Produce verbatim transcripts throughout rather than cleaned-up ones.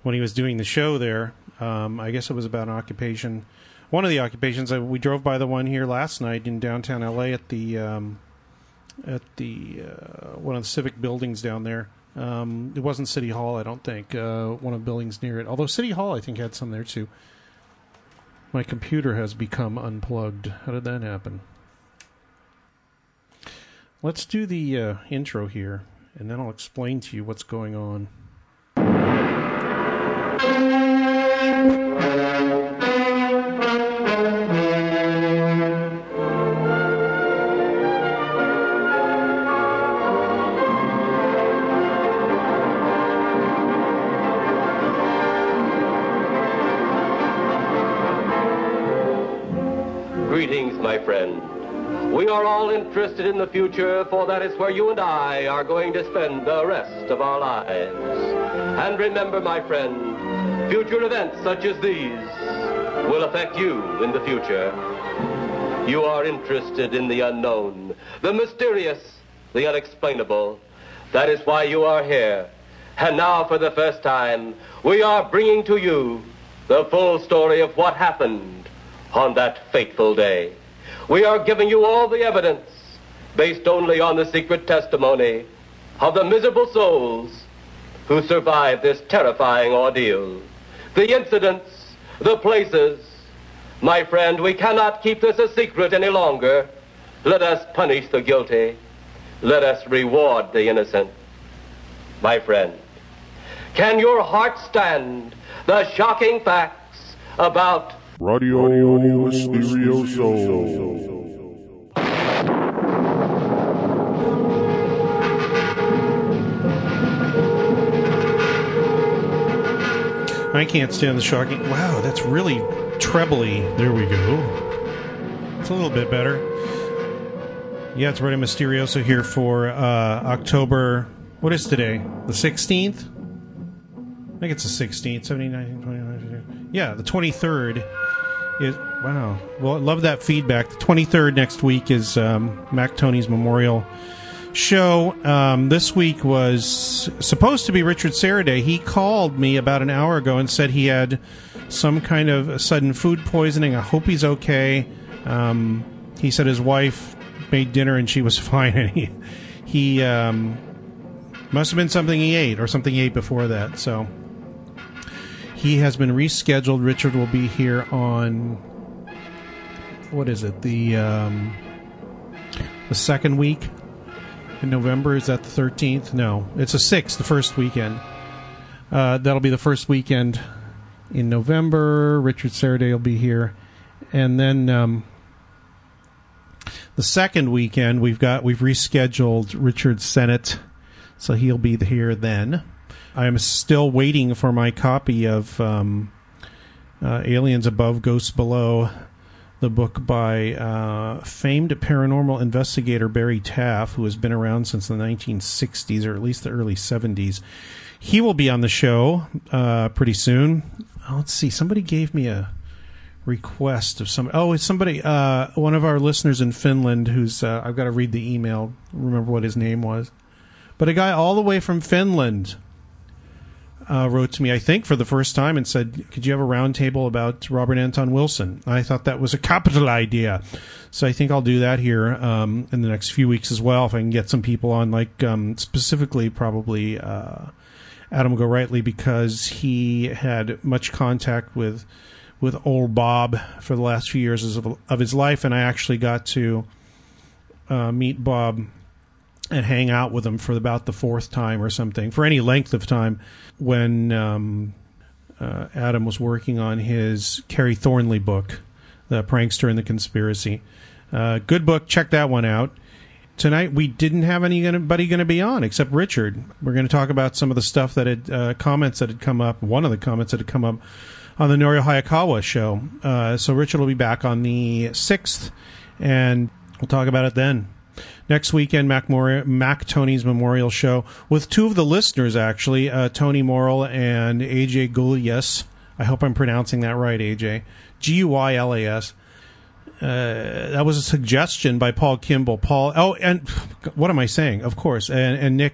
when he was doing the show there. Um, I guess it was about an occupation. One of the occupations. Uh, we drove by the one here last night in downtown L A at the um, at the uh, one of the civic buildings down there. Um, it wasn't City Hall, I don't think. Uh, one of the buildings near it. Although City Hall, I think, had some there too. My computer has become unplugged. How did that happen? Let's do the uh, intro here, and then I'll explain to you what's going on. Greetings, my friend. We are all interested in the future, for that is where you and I are going to spend the rest of our lives. And remember, my friend, future events such as these will affect you in the future. You are interested in the unknown, the mysterious, the unexplainable. That is why you are here. And now, for the first time, we are bringing to you the full story of what happened on that fateful day. We are giving you all the evidence based only on the secret testimony of the miserable souls who survived this terrifying ordeal. The incidents, the places. My friend, we cannot keep this a secret any longer. Let us punish the guilty. Let us reward the innocent. My friend, can your heart stand the shocking facts about Radio Mysterioso. I can't stand the shocking. Wow, that's really trebly. There we go. It's a little bit better. Yeah, it's Radio Mysterioso here for uh, October. What is today? The sixteenth? I think it's the sixteenth. seventeen, nineteen, twenty, twenty-two. Yeah, the twenty-third. Is, wow. Well, I love that feedback. The twenty-third next week is um, Mac Tony's Memorial Show. Um, this week was supposed to be Richard Serra Day. He called me about an hour ago and said he had some kind of sudden food poisoning. I hope he's okay. Um, he said his wife made dinner and she was fine. And he, he um, must have been something he ate or something he ate before that. So he has been rescheduled. Richard will be here on, what is it, the um, the second week in November. Is that the thirteenth? No, it's the sixth, the first weekend. Uh, that'll be the first weekend in November. Richard Serra Day will be here. And then um, the second weekend, we've got we've rescheduled Richard Sennett, so he'll be here then. I'm still waiting for my copy of um, uh, Aliens Above, Ghosts Below, the book by uh, famed paranormal investigator Barry Taff, who has been around since the nineteen sixties, or at least the early seventies. He will be on the show uh, pretty soon. Oh, let's see. Somebody gave me a request of some. Oh, it's somebody, uh, one of our listeners in Finland who's, uh, I've got to read the email, remember what his name was. But a guy all the way from Finland Uh, wrote to me, I think, for the first time and said, could you have a round table about Robert Anton Wilson? I thought that was a capital idea. So I think I'll do that here um, in the next few weeks as well, if I can get some people on, like um, specifically probably uh, Adam Gorightly, because he had much contact with with old Bob for the last few years of, of his life, and I actually got to uh, meet Bob and hang out with him for about the fourth time or something, for any length of time, when um, uh, Adam was working on his Kerry Thornley book, The Prankster and the Conspiracy. Uh, good book. Check that one out. Tonight we didn't have anybody going to be on except Richard. We're going to talk about some of the stuff that had, uh, comments that had come up, one of the comments that had come up on the Norio Hayakawa show. Uh, so Richard will be back on the sixth, and we'll talk about it then. Next weekend, Mac, Mor- Mac Tony's Memorial Show with two of the listeners, actually, uh, Tony Morrill and A J Guylas. I hope I'm pronouncing that right, A J. G U Y L A S. Uh, that was a suggestion by Paul Kimball. Paul, oh, and what am I saying? Of course, and, and Nick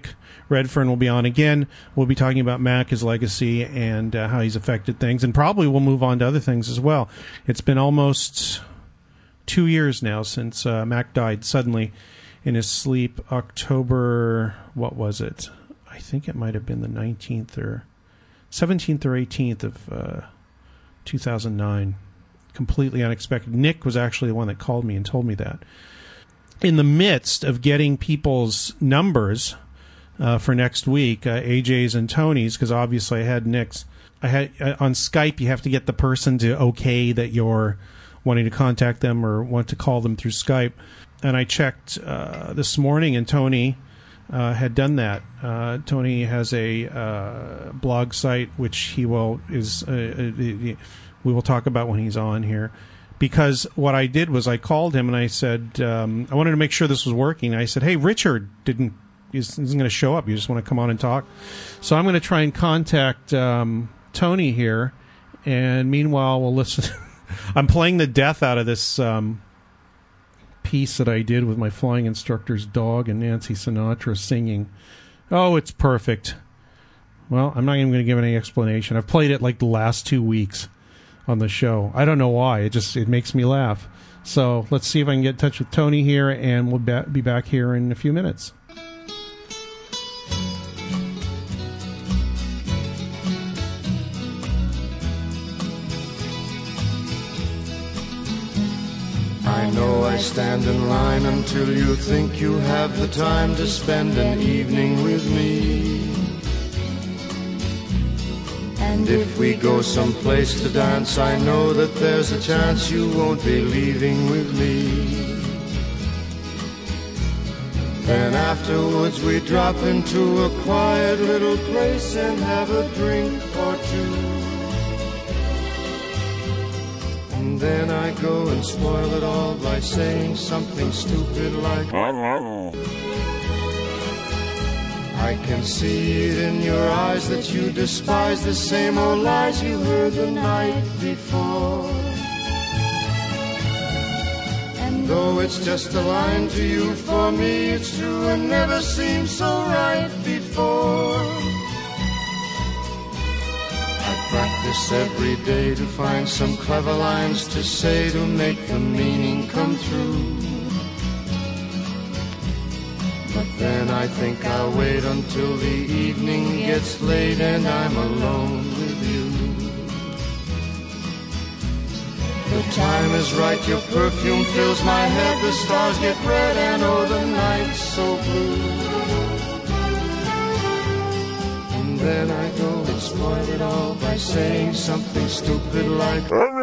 Redfern will be on again. We'll be talking about Mac, his legacy, and uh, how he's affected things. And probably we'll move on to other things as well. It's been almost two years now since uh, Mac died suddenly in his sleep. October, what was it? I think it might have been the nineteenth or seventeenth or eighteenth of uh, two thousand nine. Completely unexpected. Nick was actually the one that called me and told me that. In the midst of getting people's numbers uh, for next week, uh, A J's and Tony's, because obviously I had Nick's. I had uh, on Skype, you have to get the person to okay that you're wanting to contact them or want to call them through Skype. And I checked uh, this morning, and Tony uh, had done that. Uh, Tony has a uh, blog site, which he will is. Uh, uh, we will talk about when he's on here. Because what I did was I called him and I said, um, I wanted to make sure this was working. I said, hey, Richard didn't isn't going to show up. You just want to come on and talk. So I'm going to try and contact um, Tony here. And meanwhile, we'll listen. I'm playing the death out of this um, piece that I did with my flying instructor's dog and Nancy Sinatra singing. Oh, it's perfect. Well, I'm not even going to give any explanation. I've played it like the last two weeks on the show. I don't know why. It just it makes me laugh. So let's see if I can get in touch with Tony here, and we'll ba- be back here in a few minutes. I know I stand in line until you think you have the time to spend an evening with me. And if we go someplace to dance, I know that there's a chance you won't be leaving with me. Then afterwards we drop into a quiet little place and have a drink or two. And then I go and spoil it all by saying something stupid like, I can see it in your eyes that you despise the same old lies you heard the night before. And though it's just a line to you, for me it's true and never seemed so right before. I practice every day to find some clever lines to say to make the meaning come true. But then I think I'll wait until the evening gets late and I'm alone with you. The time is right, your perfume fills my head, the stars get red and oh, the night's so blue. And then I go and spoil it all by saying something stupid like,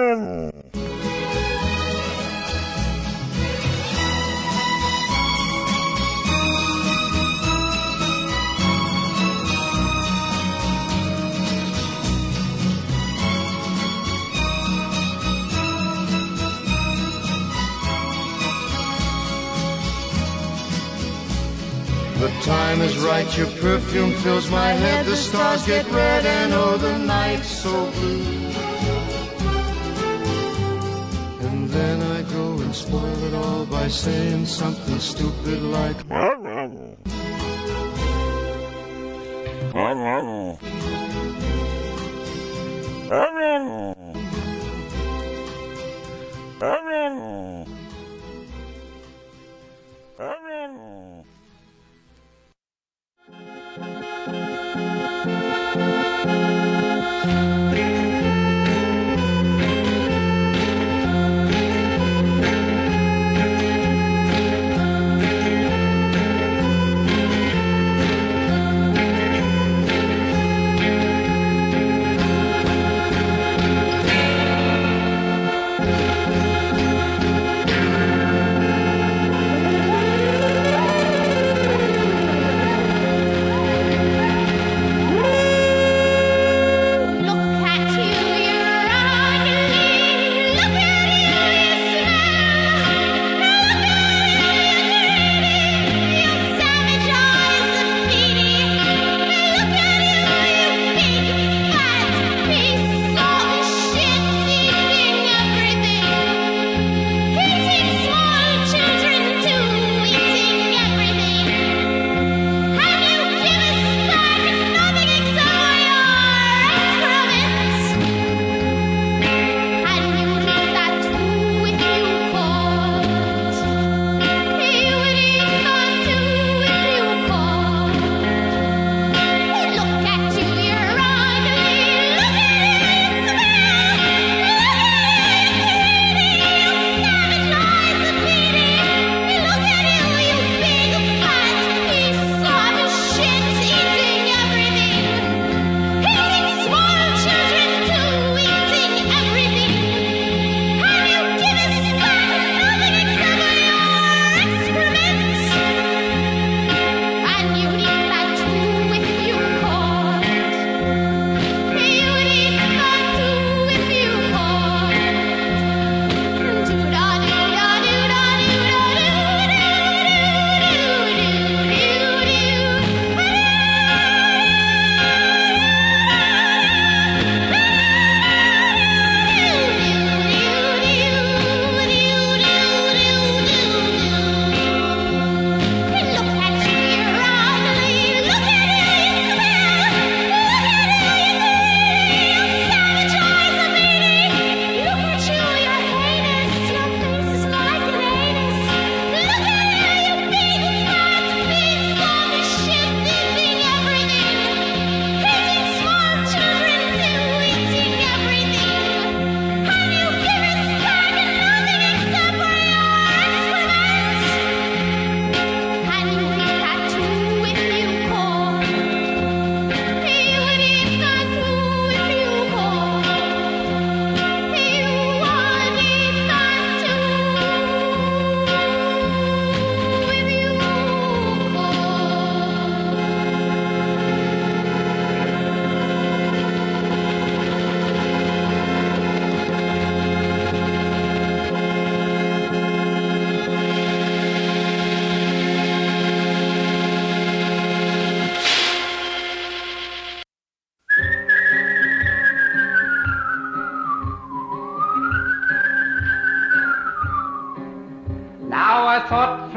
the time is right, your perfume fills my head, the stars get red and oh, the night's so blue. And then I go and spoil it all by saying something stupid like,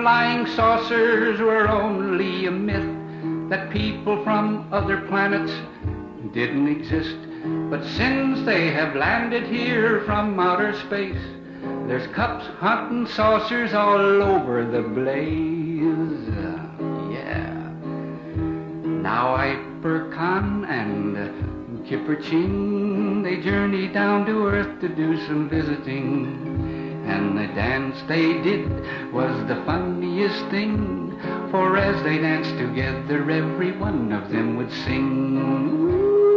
flying saucers were only a myth, that people from other planets didn't exist. But since they have landed here from outer space, there's cups, hunting saucers all over the blaze. Yeah. Now Iper Khan and Kipper Chin, they journey down to Earth to do some visiting. And the dance they did was the funniest thing, for as they danced together, every one of them would sing.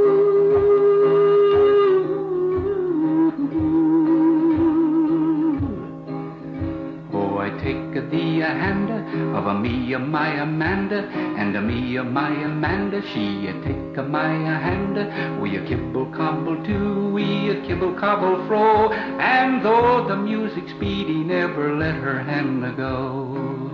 Take thee a hand of a me, a my Amanda, and a me, a my Amanda, she a take a my hand. We a kibble cobble too, we a kibble cobble fro, and though the music speedy, never let her hand go.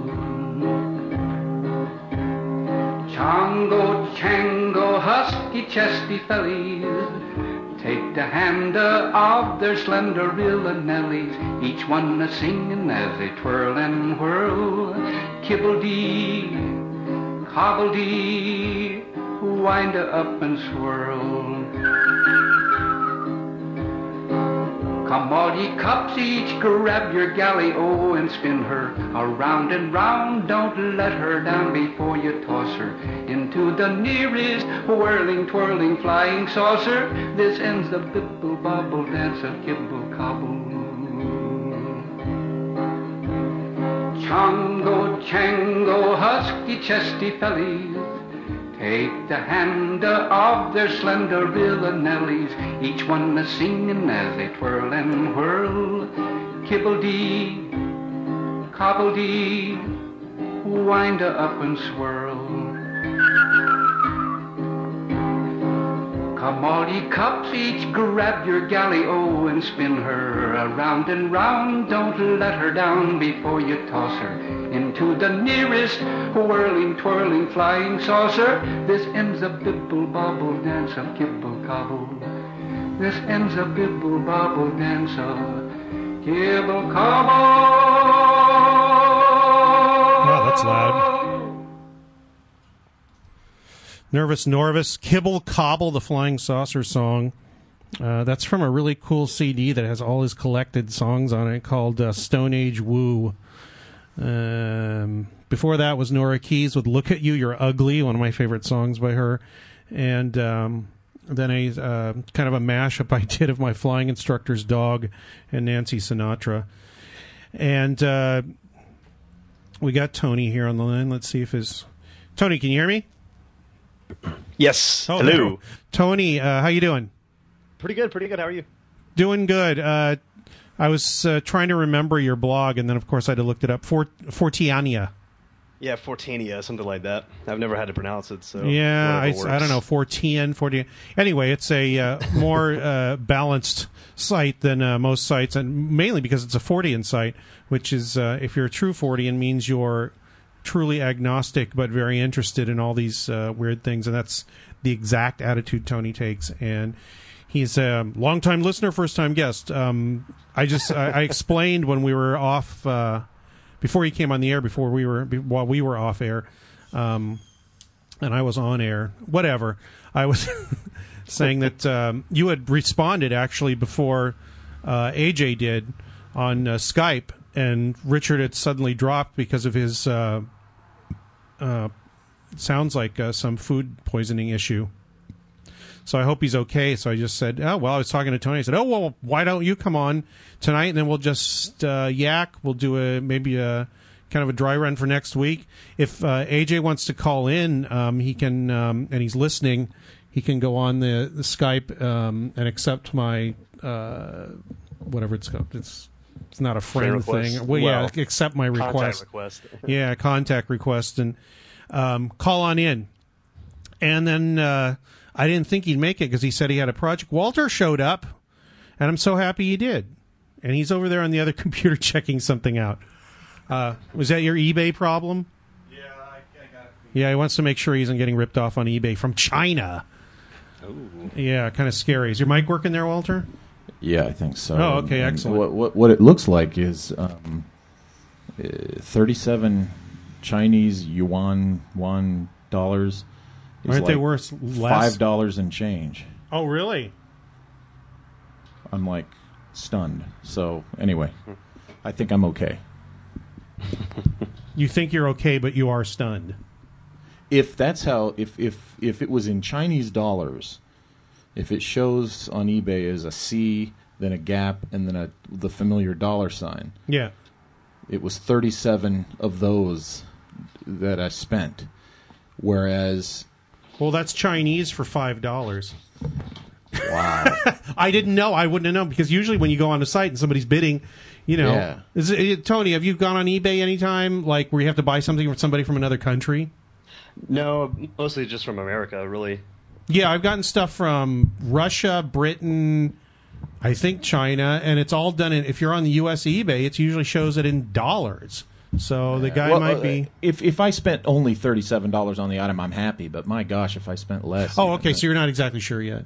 Chongo, chango, husky, chesty fellies, take the hand of their slender villanelles, each one a singing as they twirl and whirl. Kibble-dee, cobble-dee, wind up and swirl. Come all ye cups, each grab your galley-o and spin her around and round. Don't let her down before you toss her into the nearest whirling, twirling, flying saucer. This ends the bibble-bobble dance of kibble-cobble. Chongo, chango, husky, chesty fellies, take the hand of their slender villanelles, each one a singing as they twirl and whirl. Kibble-dee, cobble-dee, wind up and swirl. Come all ye cups, each grab your galley-o and spin her around and round. Don't let her down before you toss her into the nearest whirling, twirling, flying saucer. This ends a bibble-bobble dance of kibble-cobble. This ends a bibble-bobble dance of kibble-cobble. Wow, that's loud. Nervous Norvis, Kibble Cobble, the Flying Saucer song. Uh, that's from a really cool C D that has all his collected songs on it called uh, Stone Age Woo. Um, before that was Nora Keys with Look at You, You're Ugly, one of my favorite songs by her. And um, then a uh, kind of a mashup I did of My Flying Instructor's Dog and Nancy Sinatra. And uh, we got Tony here on the line. Let's see if his... Tony, can you hear me? Yes. Oh, hello. there. Tony, uh, how you doing? Pretty good, pretty good. How are you? Doing good. Uh, I was uh, trying to remember your blog, and then, of course, I had to look it up. Fort, Fortiania. Yeah, Fortania, something like that. I've never had to pronounce it, so... Yeah, I, I don't know, Fortian, Fortian. Anyway, it's a uh, more uh, balanced site than uh, most sites, and mainly because it's a Fortean site, which is, uh, if you're a true Fortean, means you're truly agnostic but very interested in all these uh, weird things, and that's the exact attitude Tony takes. And he's a long-time listener, first-time guest. Um, I just I, I explained when we were off uh, before he came on the air, before we were while we were off air, um, and I was on air. Whatever. I was saying that um, you had responded actually before uh, A J did on uh, Skype, and Richard had suddenly dropped because of his. Uh, Uh, sounds like uh, some food poisoning issue. So I hope he's okay. So I just said, oh, well, I was talking to Tony. I said, oh, well, why don't you come on tonight, and then we'll just uh, yak. We'll do a maybe a kind of a dry run for next week. If uh, A J wants to call in, um, he can, um, and he's listening, he can go on the, the Skype um, and accept my, uh, whatever it's called. It's It's not a friend, friend thing. Well, well, yeah, accept my request. Contact request. Yeah, contact request, and um, call on in. And then uh, I didn't think he'd make it because he said he had a project. Walter showed up, and I'm so happy he did. And he's over there on the other computer checking something out. Uh, was that your eBay problem? Yeah, I, I got it. Yeah, he wants to make sure he isn't getting ripped off on eBay from China. Ooh. Yeah, kind of scary. Is your mic working there, Walter? Yeah, I think so. Oh, okay, and excellent. What, what what it looks like is um, uh, thirty-seven Chinese yuan one dollars. Is Aren't like they worth less? Five dollars and change. Oh, really? I'm like stunned. So anyway, I think I'm okay. You think you're okay, but you are stunned. If that's how, if if if it was in Chinese dollars, if it shows on eBay as a C, then a gap, and then a the familiar dollar sign, yeah, it was thirty-seven of those that I spent. Whereas, well, that's Chinese for five dollars. Wow. I didn't know. I wouldn't have known, because usually when you go on a site and somebody's bidding, you know, Yeah. is it, Tony, have you gone on eBay anytime, like where you have to buy something from somebody from another country? No, mostly just from America, really. Yeah, I've gotten stuff from Russia, Britain, I think China, and it's all done in, if you're on the U S eBay, it usually shows it in dollars. So the guy Well, might uh, be... If if I spent only thirty-seven dollars on the item, I'm happy. But my gosh, if I spent less. Oh, okay, so you're not exactly sure yet.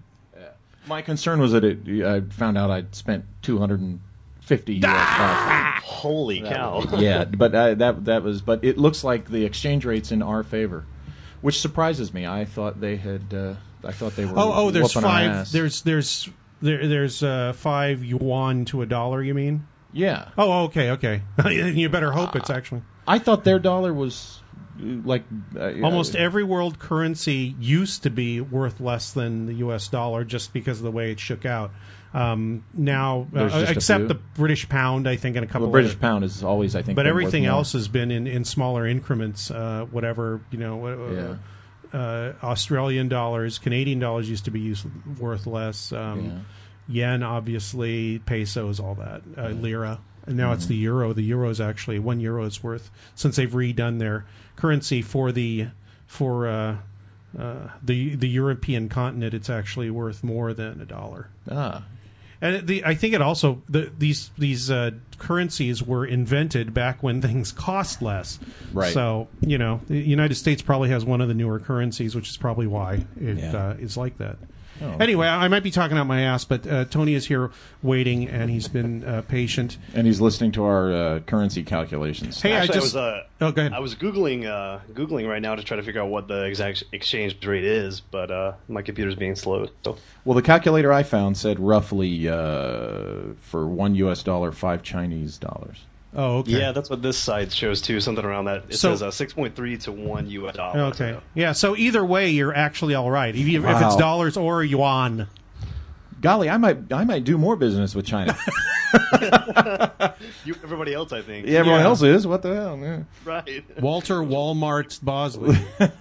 My concern was that it, I found out I'd spent two hundred fifty U S dollars. Holy cow. Yeah, but uh, that that was. But it looks like the exchange rate's in our favor, which surprises me. I thought they had. Uh, I thought they were. Oh, oh, there's whooping our five. ass. There's there's there, there's uh, five yuan to a dollar. You mean? Yeah. Oh, okay, okay. You better hope it's actually. I thought their dollar was uh, like uh, Almost every world currency used to be worth less than the U S dollar, just because of the way it shook out. Um, now, uh, There's just a except few. the British pound, I think, and a couple. Well, British other- pound is always, I think, But been everything worth more. else has been in, in smaller increments. Uh, whatever you know. Uh, uh, Australian dollars, Canadian dollars used to be used, worth less. Um, Yen, obviously, pesos, all that. Uh, lira. And now it's the euro. The euro is actually one euro is worth, since they've redone their currency for the for uh, uh, the the European continent. It's actually worth more than a dollar. Ah. And the I think it also the, these these uh, currencies were invented back when things cost less. Right. So you know, the United States probably has one of the newer currencies, which is probably why it Yeah. uh, is like that. Oh, Anyway, I might be talking out my ass, but uh, Tony is here waiting, and he's been uh, patient. And he's listening to our uh, currency calculations. Hey, Actually, I just was, uh, oh, go ahead. I was googling uh, googling right now to try to figure out what the exact exchange rate is, but uh, my computer's being slow. So. Well, the calculator I found said roughly uh, for one U S dollar, five Chinese dollars. Oh, okay. Yeah, that's what this site shows too. Something around that. It So- says uh, six point three to one U S dollar. Okay. So. Yeah. So either way, you're actually all right. If, you, if it's Wow. dollars or yuan. Golly, I might I might do more business with China. You, everybody else, I think. Yeah, everyone Yeah. else is. What the hell? Yeah. Right. Walter Walmart Bosley.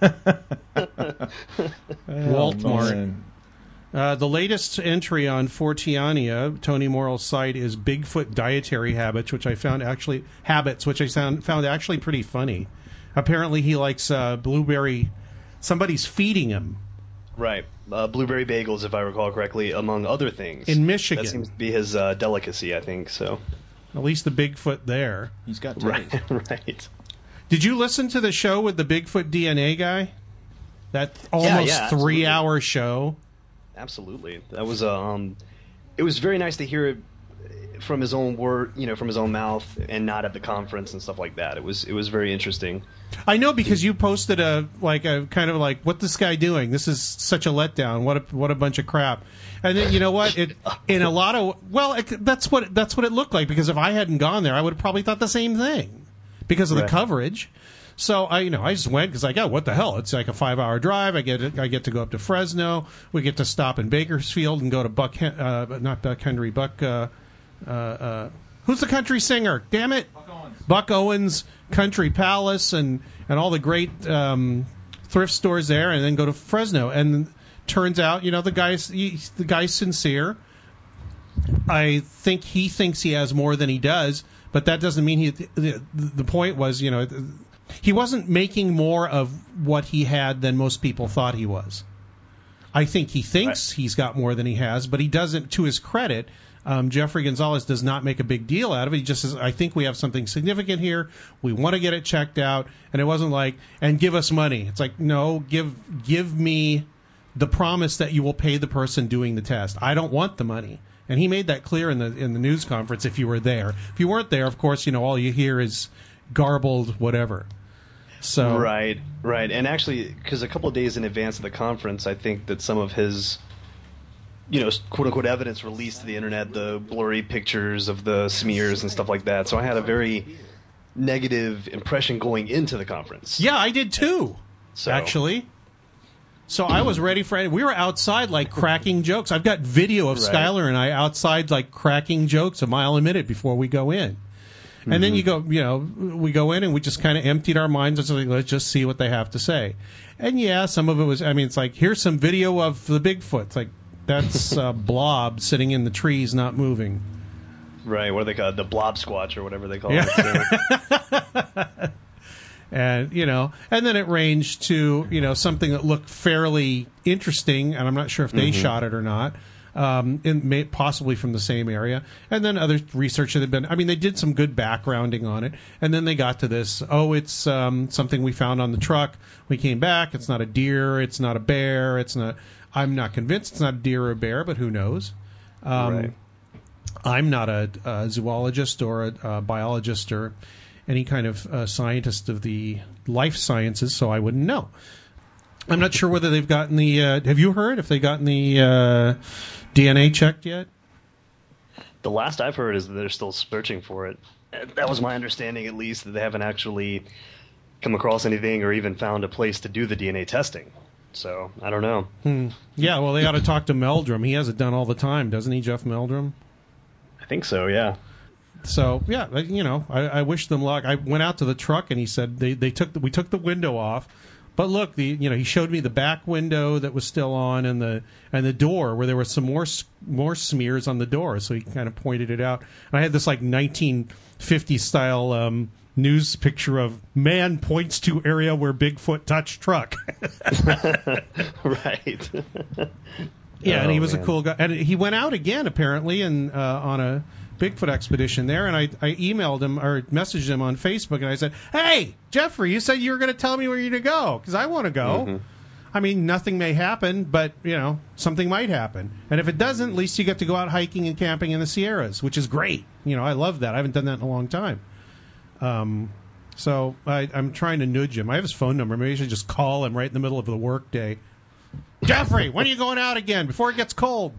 Walmart. Man. Uh, the latest entry on Fortiania, Tony Morrill's site, is Bigfoot dietary habits, which I found actually habits, which I found found actually pretty funny. Apparently, he likes uh, blueberry. Somebody's feeding him Right. Uh, blueberry bagels, if I recall correctly, among other things. in Michigan. That seems to be his uh, delicacy, I think. So. At least the Bigfoot there. He's got Right. taste. Right. Did you listen to the show with the Bigfoot D N A guy? That almost yeah, absolutely. three-hour show. Absolutely. That was um. It was very nice to hear it from his own word, you know, from his own mouth, and not at the conference and stuff like that. It was it was very interesting. I know, because you posted a like a kind of like, what this guy doing? This is such a letdown. What a what a bunch of crap. And then you know what? It in a lot of well, it, that's what that's what it looked like. Because if I hadn't gone there, I would have probably thought the same thing because of Right. the coverage. So I, you know, I just went because like, oh, what the hell? It's like a five-hour drive. I get I get to go up to Fresno. We get to stop in Bakersfield and go to Buck, Hen- uh, not Buck Henry, Buck. Uh, uh, uh, who's the country singer? Damn it, Buck Owens. Buck Owens Country Palace and and all the great um, thrift stores there, and then go to Fresno. And turns out, you know, the guy's he, the guy's sincere. I think he thinks he has more than he does, but that doesn't mean he. The, the point was, you know, he wasn't making more of what he had than most people thought he was. I think he thinks he's got more than he has, but he doesn't. To his credit, um, Jeffrey Gonzalez does not make a big deal out of it. He just says, "I think we have something significant here. We want to get it checked out." And it wasn't like, "And give us money." It's like, no, give give me the promise that you will pay the person doing the test. I don't want the money. And he made that clear in the in the news conference. If you were there, if you weren't there, of course, you know all you hear is garbled whatever. So right, right, and actually, because a couple of days in advance of the conference, I think that some of his, you know, quote unquote evidence released to the internet, the blurry pictures of the smears and stuff like that. So I had a very negative impression going into the conference. Yeah, I did too. So. Actually. So I was ready for it. We were outside, like, cracking jokes. I've got video of Right. Skylar and I outside, like, cracking jokes a mile a minute before we go in. And mm-hmm. then you go, you know, we go in and we just kind of emptied our minds and said, let's just see what they have to say. And yeah, some of it was, I mean, it's like, here's some video of the Bigfoot. It's like, that's a blob sitting in the trees not moving. Right, what do they call it? The blob squatch or whatever they call yeah. it. And, you know, and then it ranged to, you know, something that looked fairly interesting, and I'm not sure if they mm-hmm. shot it or not, um, in, may, possibly from the same area. And then other research that had been, I mean, they did some good backgrounding on it. And then they got to this, oh, it's um, something we found on the truck. We came back. It's not a deer. It's not a bear. It's not, I'm not convinced it's not a deer or a bear, but who knows? Um, right. I'm not a, a zoologist or a, a biologist or any kind of uh, scientist of the life sciences, so I wouldn't know. I'm not sure whether they've gotten the... Uh, have you heard if they've gotten the uh, D N A checked yet? The last I've heard is that they're still searching for it. That was my understanding, at least, that they haven't actually come across anything or even found a place to do the D N A testing. So, I don't know. Hmm. Yeah, well, they ought to talk to Meldrum. He has it done all the time, doesn't he, Jeff Meldrum? I think so, yeah. So yeah, you know, I, I wish them luck. I went out to the truck and he said they, they took the, we took the window off, but look, the you know he showed me the back window that was still on and the and the door where there were some more more smears on the door. So he kind of pointed it out. And I had this like nineteen fifties style um, news picture of man points to area where Bigfoot touched truck. Right. Yeah, oh, and he was man. a cool guy. And he went out again apparently and uh, on a Bigfoot expedition there, and I, I emailed him or messaged him on Facebook, and I said, hey, Jeffrey, you said you were going to tell me where you're to go, because I want to go. Mm-hmm. I mean, nothing may happen, but, you know, something might happen. And if it doesn't, at least you get to go out hiking and camping in the Sierras, which is great. You know, I love that. I haven't done that in a long time. Um, so I, I'm trying to nudge him. I have his phone number. Maybe I should just call him right in the middle of the work day. Jeffrey, when are you going out again? Before it gets cold.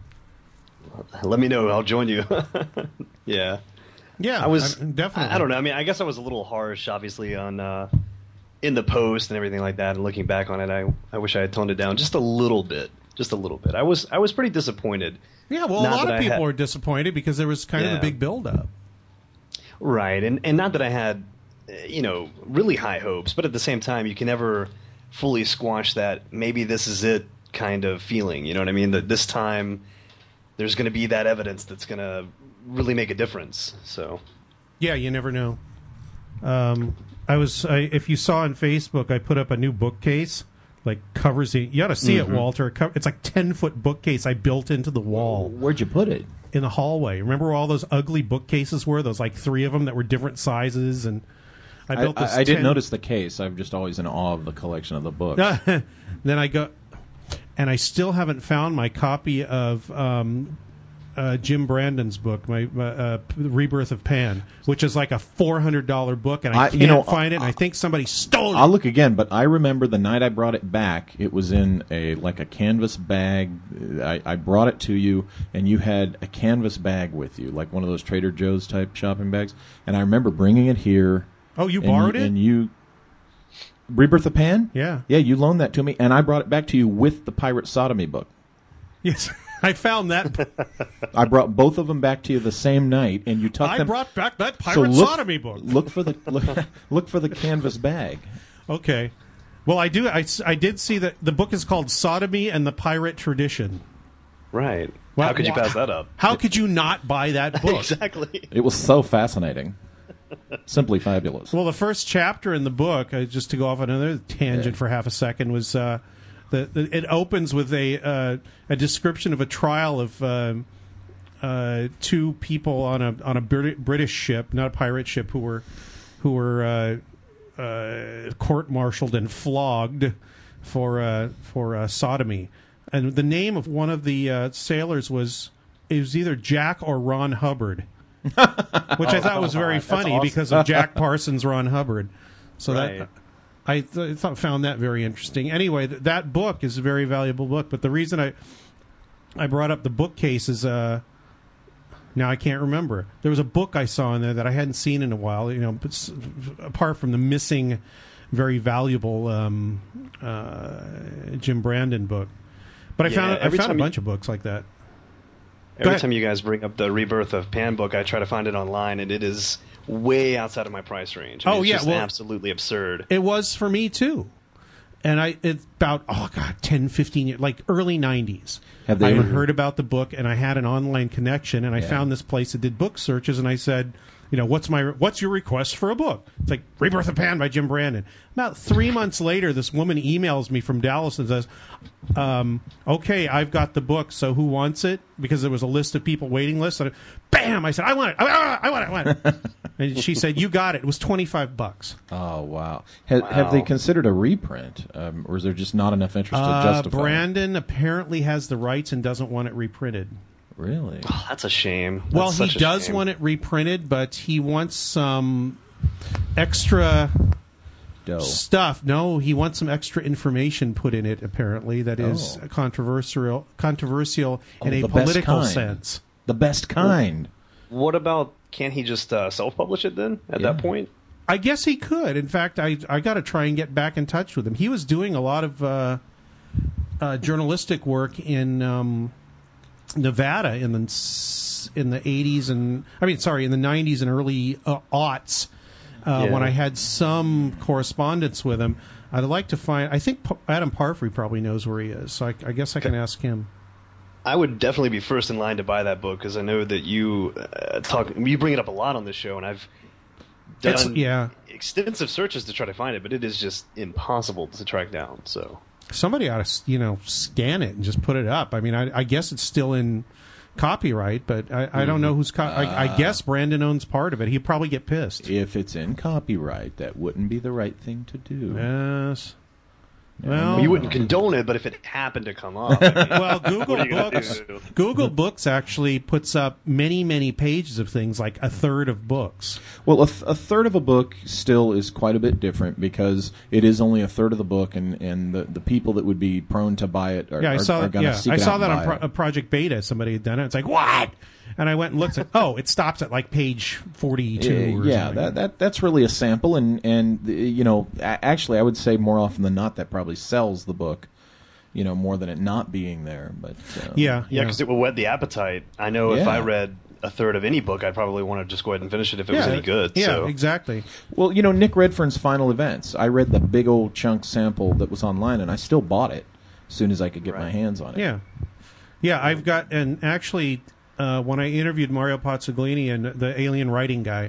Let me know. I'll join you. Yeah. Yeah, I was I, definitely. I, I don't know. I mean, I guess I was a little harsh, obviously, on uh, in the post and everything like that. And looking back on it, I I wish I had toned it down just a little bit, just a little bit. I was I was pretty disappointed. Yeah, well, not a lot of people had, were disappointed because there was kind yeah. of a big build-up. Right, and and not that I had, you know, really high hopes, but at the same time, you can never fully squash that. Maybe this is it kind of feeling. You know what I mean? That this time there's going to be that evidence that's going to really make a difference. So, yeah, you never know. Um, I was, I, if you saw on Facebook, I put up a new bookcase, like covers the. You ought to see mm-hmm. it, Walter. It's like ten foot bookcase I built into the wall. Where'd you put it? In the hallway. Remember where all those ugly bookcases were? Those like three of them that were different sizes, and I built I, this. I, I didn't ten notice the case. I'm just always in awe of the collection of the books. Then I go, and I still haven't found my copy of um, uh, Jim Brandon's book, my uh, Rebirth of Pan, which is like a four hundred dollar book, and I, I can't you know, find it. And I think somebody stole it. I'll look again, but I remember the night I brought it back. It was in a like a canvas bag. I, I brought it to you, and you had a canvas bag with you, like one of those Trader Joe's type shopping bags. And I remember bringing it here. Oh, you and borrowed you, it? And you, Rebirth of Pan? Yeah. Yeah, you loaned that to me, and I brought it back to you with the Pirate Sodomy book. Yes, I found that. I brought both of them back to you the same night, and you tucked I them. brought back that Pirate so look, Sodomy book. Look for the look, look for the canvas bag. Okay. Well, I do. I, I did see that the book is called Sodomy and the Pirate Tradition. Right. Well, how could you pass that up? How could you not buy that book? Exactly. It was so fascinating. Simply fabulous. Well, the first chapter in the book, uh, just to go off on another tangent yeah. for half a second, was uh, the, the it opens with a uh, a description of a trial of uh, uh, two people on a on a Brit- British ship, not a pirate ship, who were who were uh, uh, court-martialed and flogged for uh, for uh, sodomy. And the name of one of the uh, sailors was it was either Jack or Ron Hubbard. which I thought was very funny awesome. because of Jack Parsons, Ron Hubbard. So Right. that I th- thought found that very interesting. Anyway, th- that book is a very valuable book. But the reason I I brought up the bookcase is uh, now I can't remember. There was a book I saw in there that I hadn't seen in a while. You know, but s- apart from the missing, very valuable um, uh, Jim Brandon book. But I Yeah, found I every found a time you- bunch of books like that. Go Every ahead. time you guys bring up the Rebirth of Pan book, I try to find it online, and it is way outside of my price range. I mean, Oh, it's yeah, just well- absolutely absurd. It was for me too. And I it's about oh god ten fifteen years like early nineties. Have they I had ever- heard about the book and I had an online connection and I Yeah. found this place that did book searches and I said, you know, what's my what's your request for a book? It's like Rebirth of Pan by Jim Brandon. About three months later, this woman emails me from Dallas and says, um, "Okay, I've got the book. So who wants it?" Because there was a list of people waiting list. And I, bam! I said, "I want it. I, I want it. I want it." And she said, "You got it." It was twenty five bucks. Oh wow! Ha- Have they considered a reprint, um, or is there just not enough interest to Uh, justify? it? Brandon apparently has the rights and doesn't want it reprinted. Really? Oh, that's a shame. Well, That's he such a does shame. want it reprinted, but he wants some extra Dough. stuff. No, he wants some extra information put in it. Apparently, that is Oh. controversial, controversial in Oh, a the best political kind. sense. The best kind. What about, can't he just uh, self-publish it then, at Yeah. that point? I guess he could. In fact, I I got to try and get back in touch with him. He was doing a lot of uh, uh, journalistic work in um, Nevada in the s- in the eighties and I mean, sorry, in the nineties and early uh, aughts. Uh, Yeah. When I had some correspondence with him, I'd like to find. I think P- Adam Parfrey probably knows where he is, so I, I guess I can ask him. I would definitely be first in line to buy that book because I know that you uh, talk, you bring it up a lot on this show, and I've It's- done yeah. extensive searches to try to find it, but it is just impossible to track down. So Somebody ought to, you know, scan it and just put it up. I mean, I, I guess it's still in copyright, but I, I don't know who's. Co- I, I guess Brandon owns part of it. He'd probably get pissed. If it's in copyright, that wouldn't be the right thing to do. Yes. Yeah, Well, you wouldn't condone it, but if it happened to come up, I mean, Well, Google what are you gonna Books. do? Google Books actually puts up many, many pages of things, like a third of books. Well, a, th- a third of a book still is quite a bit different because it is only a third of the book, and, and the, the people that would be prone to buy it are, Yeah, I are, saw. are going to Yeah, seek I it saw out that and on buy Pro- it. a Project Beta. Somebody had done it. It's like what? And I went and looked. At, oh, it stops at like page forty-two. Uh, Or yeah, something. that, that that's really a sample, and and uh, you know, a- actually, I would say more often than not that probably sells the book, you know, more than it not being there. But um, yeah, Yeah, because it will whet the appetite. I know if Yeah. I read a third of any book, I'd probably want to just go ahead and finish it if it was Yeah, any good. Yeah, so. exactly. Well, you know, Nick Redfern's Final Events. I read the big old chunk sample that was online, and I still bought it as soon as I could get my Right. hands on it. Yeah, yeah. I've got and actually, uh, when I interviewed Mario Pozzoglini and the alien writing guy,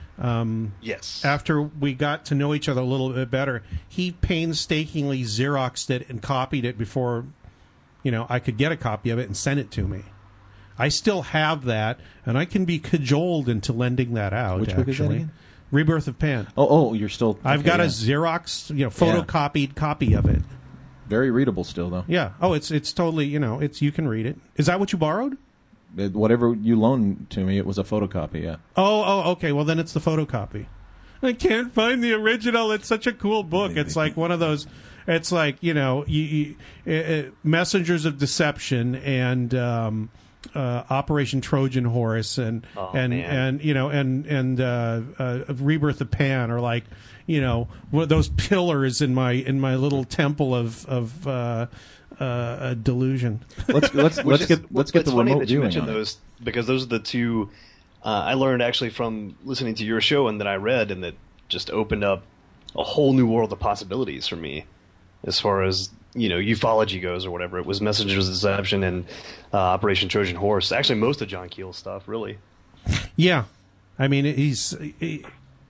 um, Yes. after we got to know each other a little bit better, he painstakingly Xeroxed it and copied it before, you know, I could get a copy of it and send it to me. I still have that, and I can be cajoled into lending that out. Which book is that actually, again? Rebirth of Pan. Oh, oh, you're still. I've okay, got a yeah. Xerox, you know, photocopied copy of it. Very readable still, though. Yeah. Oh, it's it's totally, you know, it's you can read it. Is that what you borrowed? Uh, Whatever you loaned to me, it was a photocopy. Yeah. Oh, oh, okay. Well, then it's the photocopy. I can't find the original. It's such a cool book. It's like one of those. It's like you know, you, you, uh, Messengers of Deception and um, uh, Operation Trojan Horse and Oh, and man. and you know and and uh, uh, Rebirth of Pan are like you know one of those pillars in my in my little temple of of uh, uh, delusion. Let's let's Which let's is- get let's get it's the funny remote that you viewing mentioned on it. those because those are the two uh, I learned actually from listening to your show and that I read and that just opened up a whole new world of possibilities for me as far as you know ufology goes or whatever. It was Messengers of Deception and uh, Operation Trojan Horse. Actually, most of John Keel's stuff, really. Yeah, I mean he's he,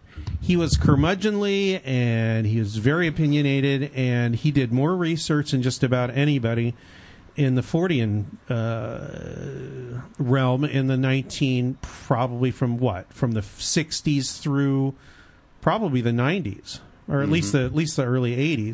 he was curmudgeonly and he was very opinionated and he did more research than just about anybody in the Fortean uh, realm in the nineteen probably from what from the sixties through probably the nineties or at least the at least the early eighties.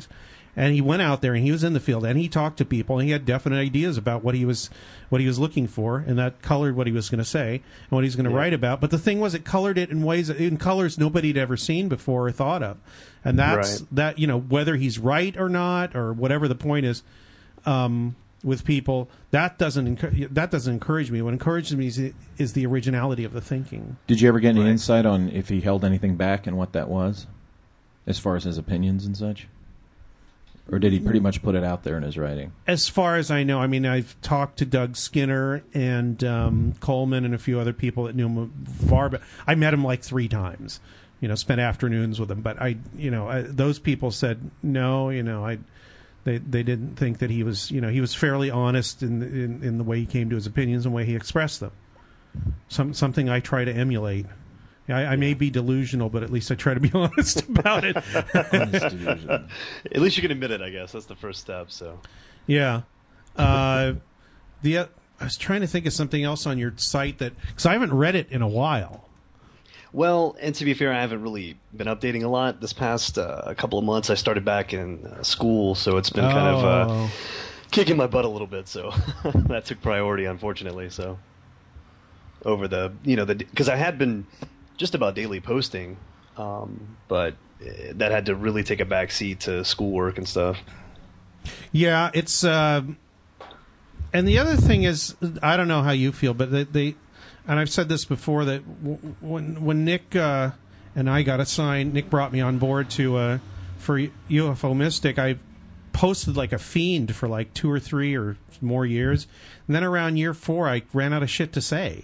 And he went out there and he was in the field and he talked to people and he had definite ideas about what he was what he was looking for, and that colored what he was going to say and what he was going to Yeah. write about. But the thing was, it colored it in ways in colors nobody had ever seen before or thought of. And that's Right. that, you know, whether he's right or not or whatever the point is, um, with people, that doesn't encu- that doesn't encourage me. What encourages me is, is the originality of the thinking. Did you ever get any Right. insight on if he held anything back and what that was, as far as his opinions and such? Or did he pretty much put it out there in his writing? As far as I know, I mean, I've talked to Doug Skinner and um, Coleman and a few other people that knew him far, but I met him like three times. You know, spent afternoons with him. But I, you know, I, those people said no. You know, I, they they didn't think that he was. You know, he was fairly honest in in, in the way he came to his opinions and the way he expressed them. Some something I try to emulate. I, I may be delusional, but at least I try to be honest about it. Honest delusion. At least you can admit it, I guess. That's the first step. So, Yeah. Uh, the uh, I was trying to think of something else on your site that because I haven't read it in a while. well, and to be fair, I haven't really been updating a lot this past uh, couple of months. I started back in uh, school, so it's been kind of uh, Oh. kicking my butt a little bit. So that took priority, unfortunately. So over the you know the because I had been just about daily posting, um, but uh, that had to really take a back seat to schoolwork and stuff. Yeah, it's uh, and the other thing is, I don't know how you feel, but they, they and I've said this before that w- when when Nick uh, and I got assigned, Nick brought me on board to uh, for U F O Mystic. I posted like a fiend for like two or three or more years, and then around year four, I ran out of shit to say.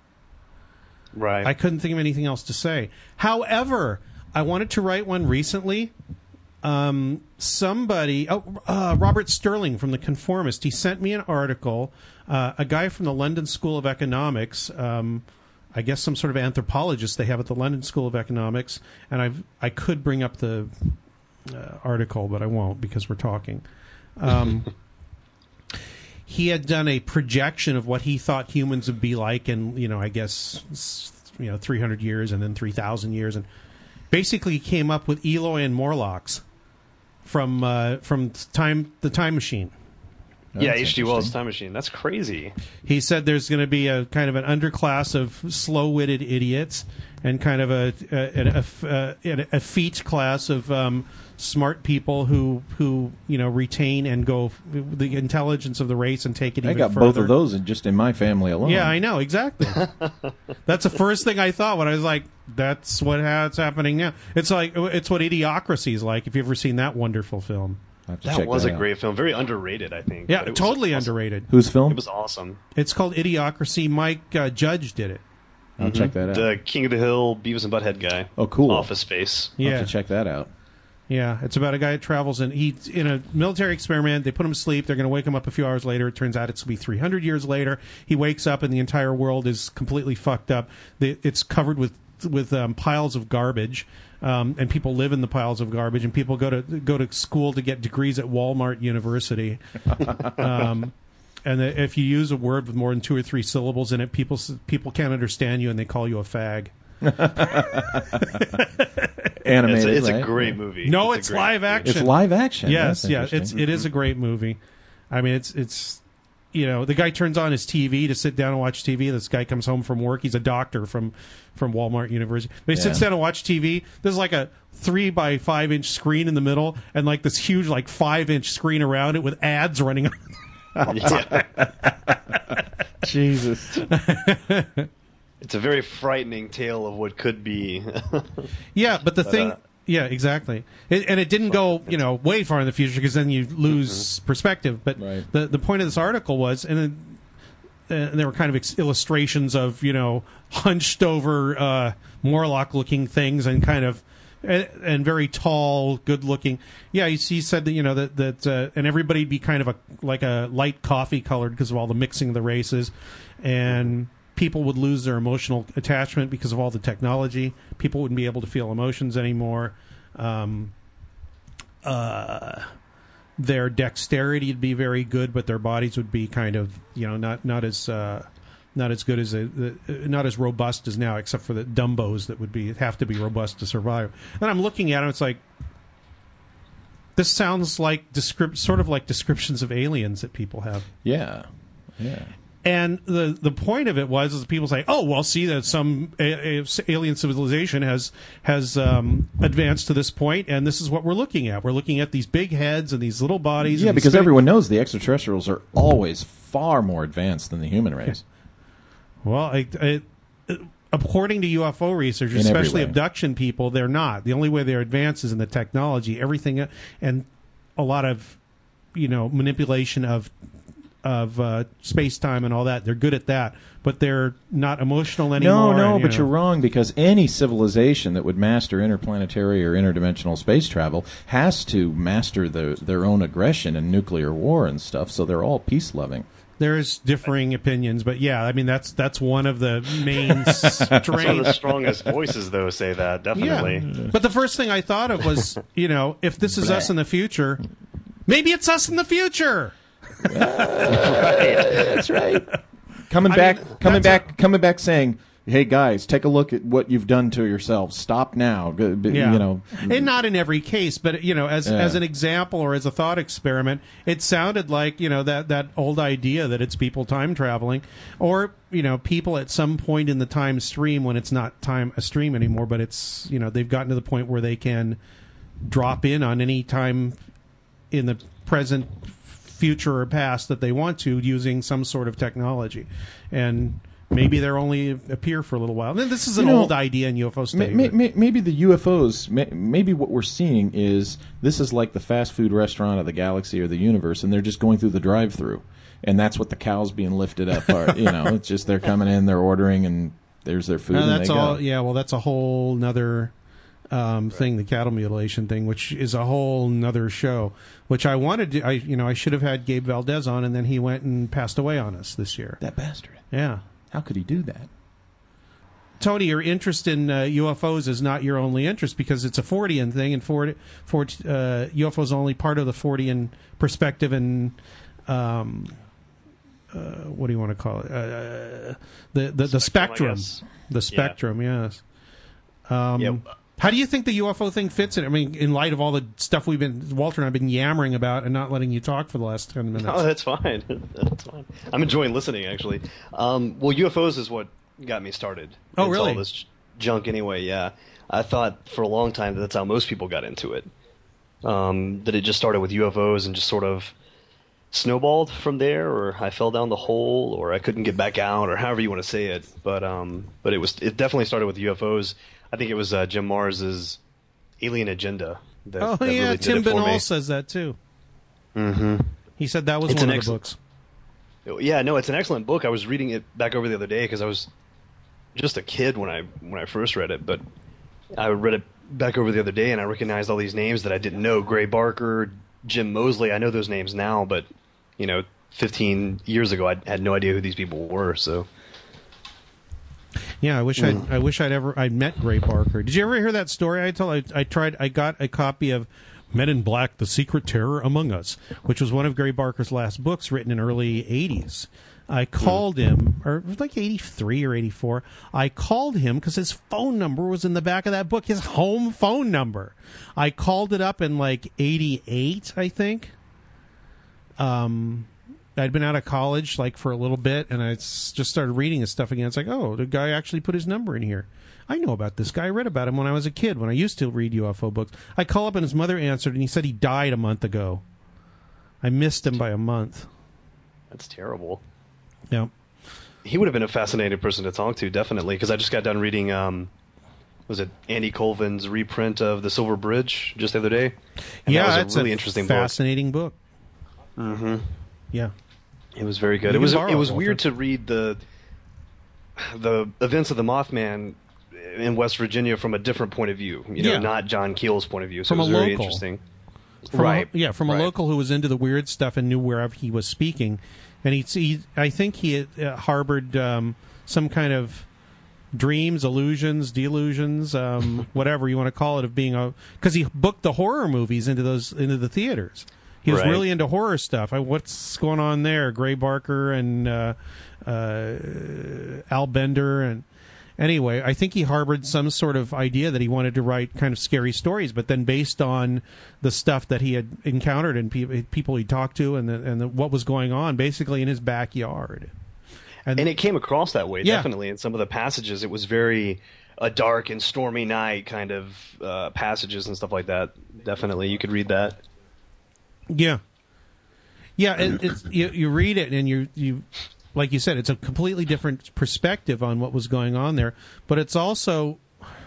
Right. I couldn't think of anything else to say. However, I wanted to write one recently. Um, somebody, oh, uh, Robert Sterling from The Conformist, he sent me an article. Uh, a guy from the London School of Economics, um, I guess some sort of anthropologist they have at the London School of Economics, and I've I could bring up the uh, article, but I won't because we're talking. Um, he had done a projection of what he thought humans would be like in, you know, I guess, s- you know, three hundred years and then three thousand years. And basically came up with Eloi and Morlocks from uh, from time the Time Machine. yeah, That's H G Wells' interesting. Time Machine. That's crazy. He said there's going to be a kind of an underclass of slow-witted idiots and kind of a a, a, a, a feat class of um, smart people who who you know retain and go the intelligence of the race and take it I even got further. both of those in, just in my family alone. Yeah, I know exactly. That's the first thing I thought when I was like, "That's what that's happening now." It's like it's what Idiocracy is like. If you've ever seen that wonderful film, I have to That check was a out. great film. Very underrated, I think. yeah, but it was totally awesome. underrated. Whose film? It was awesome. It's called Idiocracy. Mike uh, Judge did it. I'll check that out. The King of the Hill, Beavis and Butthead guy. Oh, cool. Office Space. I'll Yeah, have to check that out. yeah. It's about a guy that travels and he's in a military experiment. They put him to sleep. They're going to wake him up a few hours later. It turns out it's going to be three hundred years later. He wakes up and the entire world is completely fucked up. The, it's covered with with um, piles of garbage. Um, and people live in the piles of garbage, and people go to go to school to get degrees at Walmart University. um, and the, if you use a word with more than two or three syllables in it, people s- people can't understand you, and they call you a fag. Animated, It's, a, it's right? a great movie. No, a it's great live movie. action. It's live action. Yes, That's yeah, it's interesting. it is a great movie. I mean, it's it's you know the guy turns on his T V to sit down and watch T V. This guy comes home from work. He's a doctor from from Walmart University. But he sits Yeah. down and watch T V. There's like a three by five inch screen in the middle, and like this huge like five inch screen around it with ads running. Yeah. Jesus. It's a very frightening tale of what could be. Yeah, but the thing. uh, Yeah, exactly. It, and it didn't go, you know, way far in the future because then you lose perspective. But Right. the the point of this article was, and, then, uh, and there were kind of ex- illustrations of, you know, hunched over uh, Morlock-looking things and kind of and, and very tall, good-looking. Yeah, he, he said that you know that that uh, and everybody'd be kind of a like a light coffee colored because of all the mixing of the races, and people would lose their emotional attachment because of all the technology. People wouldn't be able to feel emotions anymore. Um, uh, their dexterity would be very good, but their bodies would be kind of, you know, not not as uh, not as good as a, the, not as robust as now, except for the Dumbos that would be have to be robust to survive. And I'm looking at them, it's like, This sounds like descrip- sort of like descriptions of aliens that people have. Yeah, yeah. And the the point of it was is people say, oh, well, see that some a, a alien civilization has has um, advanced to this point, and this is what we're looking at. We're looking at these big heads and these little bodies. Yeah, and because spinning- everyone knows the extraterrestrials are always far more advanced than the human race. Well, I, I, according to U F O researchers, In every especially way. abduction people, they're not. The only way they're advanced is in the technology, everything, and a lot of, you know, manipulation of of uh, space time and all that. They're good at that, but they're not emotional anymore. No, no, and, but know. you're wrong, because any civilization that would master interplanetary or interdimensional space travel has to master the, their own aggression and nuclear war and stuff, so they're all peace-loving. There's differing opinions, but yeah, I mean that's that's one of the main Some of strengths. the strongest voices, though, say that, definitely. Yeah. But the first thing I thought of was, you know, if this is us in the future, maybe it's us in the future. Right. That's right. Coming I back, mean, coming that's back, coming back, saying, "Hey guys, take a look at what you've done to yourselves. Stop now." G- b- Yeah. You know, And not in every case, but you know, as Yeah. as an example or as a thought experiment, it sounded like, you know, that that old idea that it's people time traveling, or you know, people at some point in the time stream when it's not time a stream anymore, but it's, you know, they've gotten to the point where they can drop in on any time in the present, future, or past that they want to using some sort of technology, and maybe they're only appear for a little while. And this is an You know, old idea in U F O May, study. may, but- may, maybe the U F Os, may, maybe what we're seeing is this is like the fast food restaurant of the galaxy or the universe, and they're just going through the drive-through, and that's what the cows being lifted up are. You know, it's just they're coming in, they're ordering, and there's their food. No, and that's they all. go. Yeah, well, that's a whole nother um, thing, the cattle mutilation thing, which is a whole nother show. Which I wanted to. I you know I should have had Gabe Valdez on, and then he went and passed away on us this year. That bastard. Yeah. How could he do that? Tony, your interest in uh, U F Os is not your only interest because it's a Fortean thing, and Ford, Ford, uh, U F Os are only part of the Fortean perspective and um, uh, what do you want to call it? Uh, the the, the Spectrum, I spectrum, guess. the spectrum. Yes. Um, Yep. How do you think the U F O thing fits in? I mean, in light of all the stuff we've been, Walter and I've been yammering about and not letting you talk for the last ten minutes. Oh, that's fine. That's fine. I'm enjoying listening, actually. Um, well, U F Os is what got me started. Oh, into really? All this junk, anyway. Yeah, I thought for a long time that that's how most people got into it. Um, that it just started with U F Os and just sort of snowballed from there, or I fell down the hole, or I couldn't get back out, or however you want to say it. But um, but it was it definitely started with U F Os. I think it was uh, Jim Mars's Alien Agenda. That, oh that yeah, really did Tim it for Benoll me. says that too. Mm-hmm. He said that was It's one an of the excellent- books. Yeah, no, it's an excellent book. I was reading it back over the other day because I was just a kid when I when I first read it, but I read it back over the other day and I recognized all these names that I didn't know. Gray Barker, Jim Mosley. I know those names now, but you know, fifteen years ago, I had no idea who these people were. So Yeah, I wish Mm. I'd I wish I'd ever I'd met Gray Barker. Did you ever hear that story I told? I, I tried. I got a copy of Men in Black: The Secret Terror Among Us, which was one of Gray Barker's last books, written in early eighties. I called him, or it was like eighty-three or eighty-four. I called him because his phone number was in the back of that book, his home phone number. I called it up in like eighty-eight, I think. Um, I'd been out of college like for a little bit, and I s- just started reading his stuff again. It's like, oh, the guy actually put his number in here. I know about this guy. I read about him when I was a kid, when I used to read U F O books. I call up and his mother answered, and he said he died a month ago. I missed him by a month. that's terrible. Yeah. He would have been a fascinating person to talk to, definitely, because I just got done reading. Um, was it Andy Colvin's reprint of The Silver Bridge just the other day? And yeah, that was it's a really a interesting fascinating book. book. Mm-hmm. Yeah. It was very good. You It was can borrow it was it, weird Walter. to read the the events of the Mothman in West Virginia from a different point of view. You know, Yeah. not John Keel's point of view. So From it was a very local. interesting. From right. A, yeah, from a right. local who was into the weird stuff and knew where he was speaking, and he, he I think he had, uh, harbored um, some kind of dreams, illusions, delusions, um, whatever you want to call it, of being a because he booked the horror movies into those into the theaters. He was Right. really into horror stuff. I, what's going on there? Gray Barker and uh, uh, Al Bender and anyway, I think he harbored some sort of idea that he wanted to write kind of scary stories, but then based on the stuff that he had encountered and pe- people he talked to and the, and the, what was going on basically in his backyard. And, and it came across that way, yeah. definitely. In some of the passages, it was very a dark and stormy night kind of uh, passages and stuff like that. Definitely, you could read that. Yeah. Yeah, it, it's, you, you read it and you you... like you said, it's a completely different perspective on what was going on there. But it's also,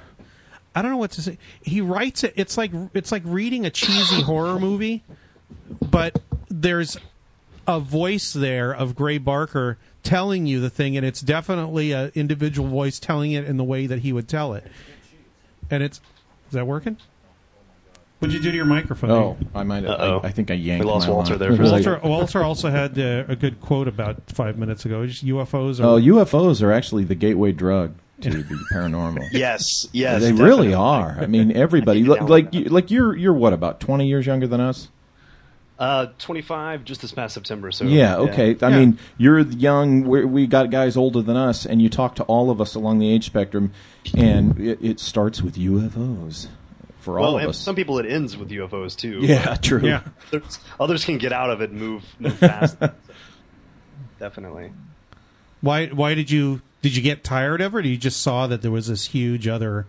I don't know what to say. He writes it. It's like it's like reading a cheesy horror movie, but there's a voice there of Gray Barker telling you the thing, and it's definitely an individual voice telling it in the way that he would tell it. And it's is that working? What'd you do to your microphone? Oh, I might have. I, I think I yanked. We lost my Walter line. there for a Walter, second. Walter also had uh, a good quote about five minutes ago. Just U F Os. Are, Oh, U F Os are actually the gateway drug to the paranormal. Yes, yes, they definitely. really are. I mean, everybody. I Like, think like, you, like you're you're what, about twenty years younger than us? Uh, twenty-five, just this past September. So Yeah. Okay. I Yeah. mean, you're young. We're, we got guys older than us, and you talk to all of us along the age spectrum, and it, it starts with U F Os. For all well, of and us. some people it ends with U F Os too. Yeah, true. Yeah. Others, others can get out of it and move, move fast. So, definitely. Why? Why did you? Did you get tired of it? Or you just saw that there was this huge other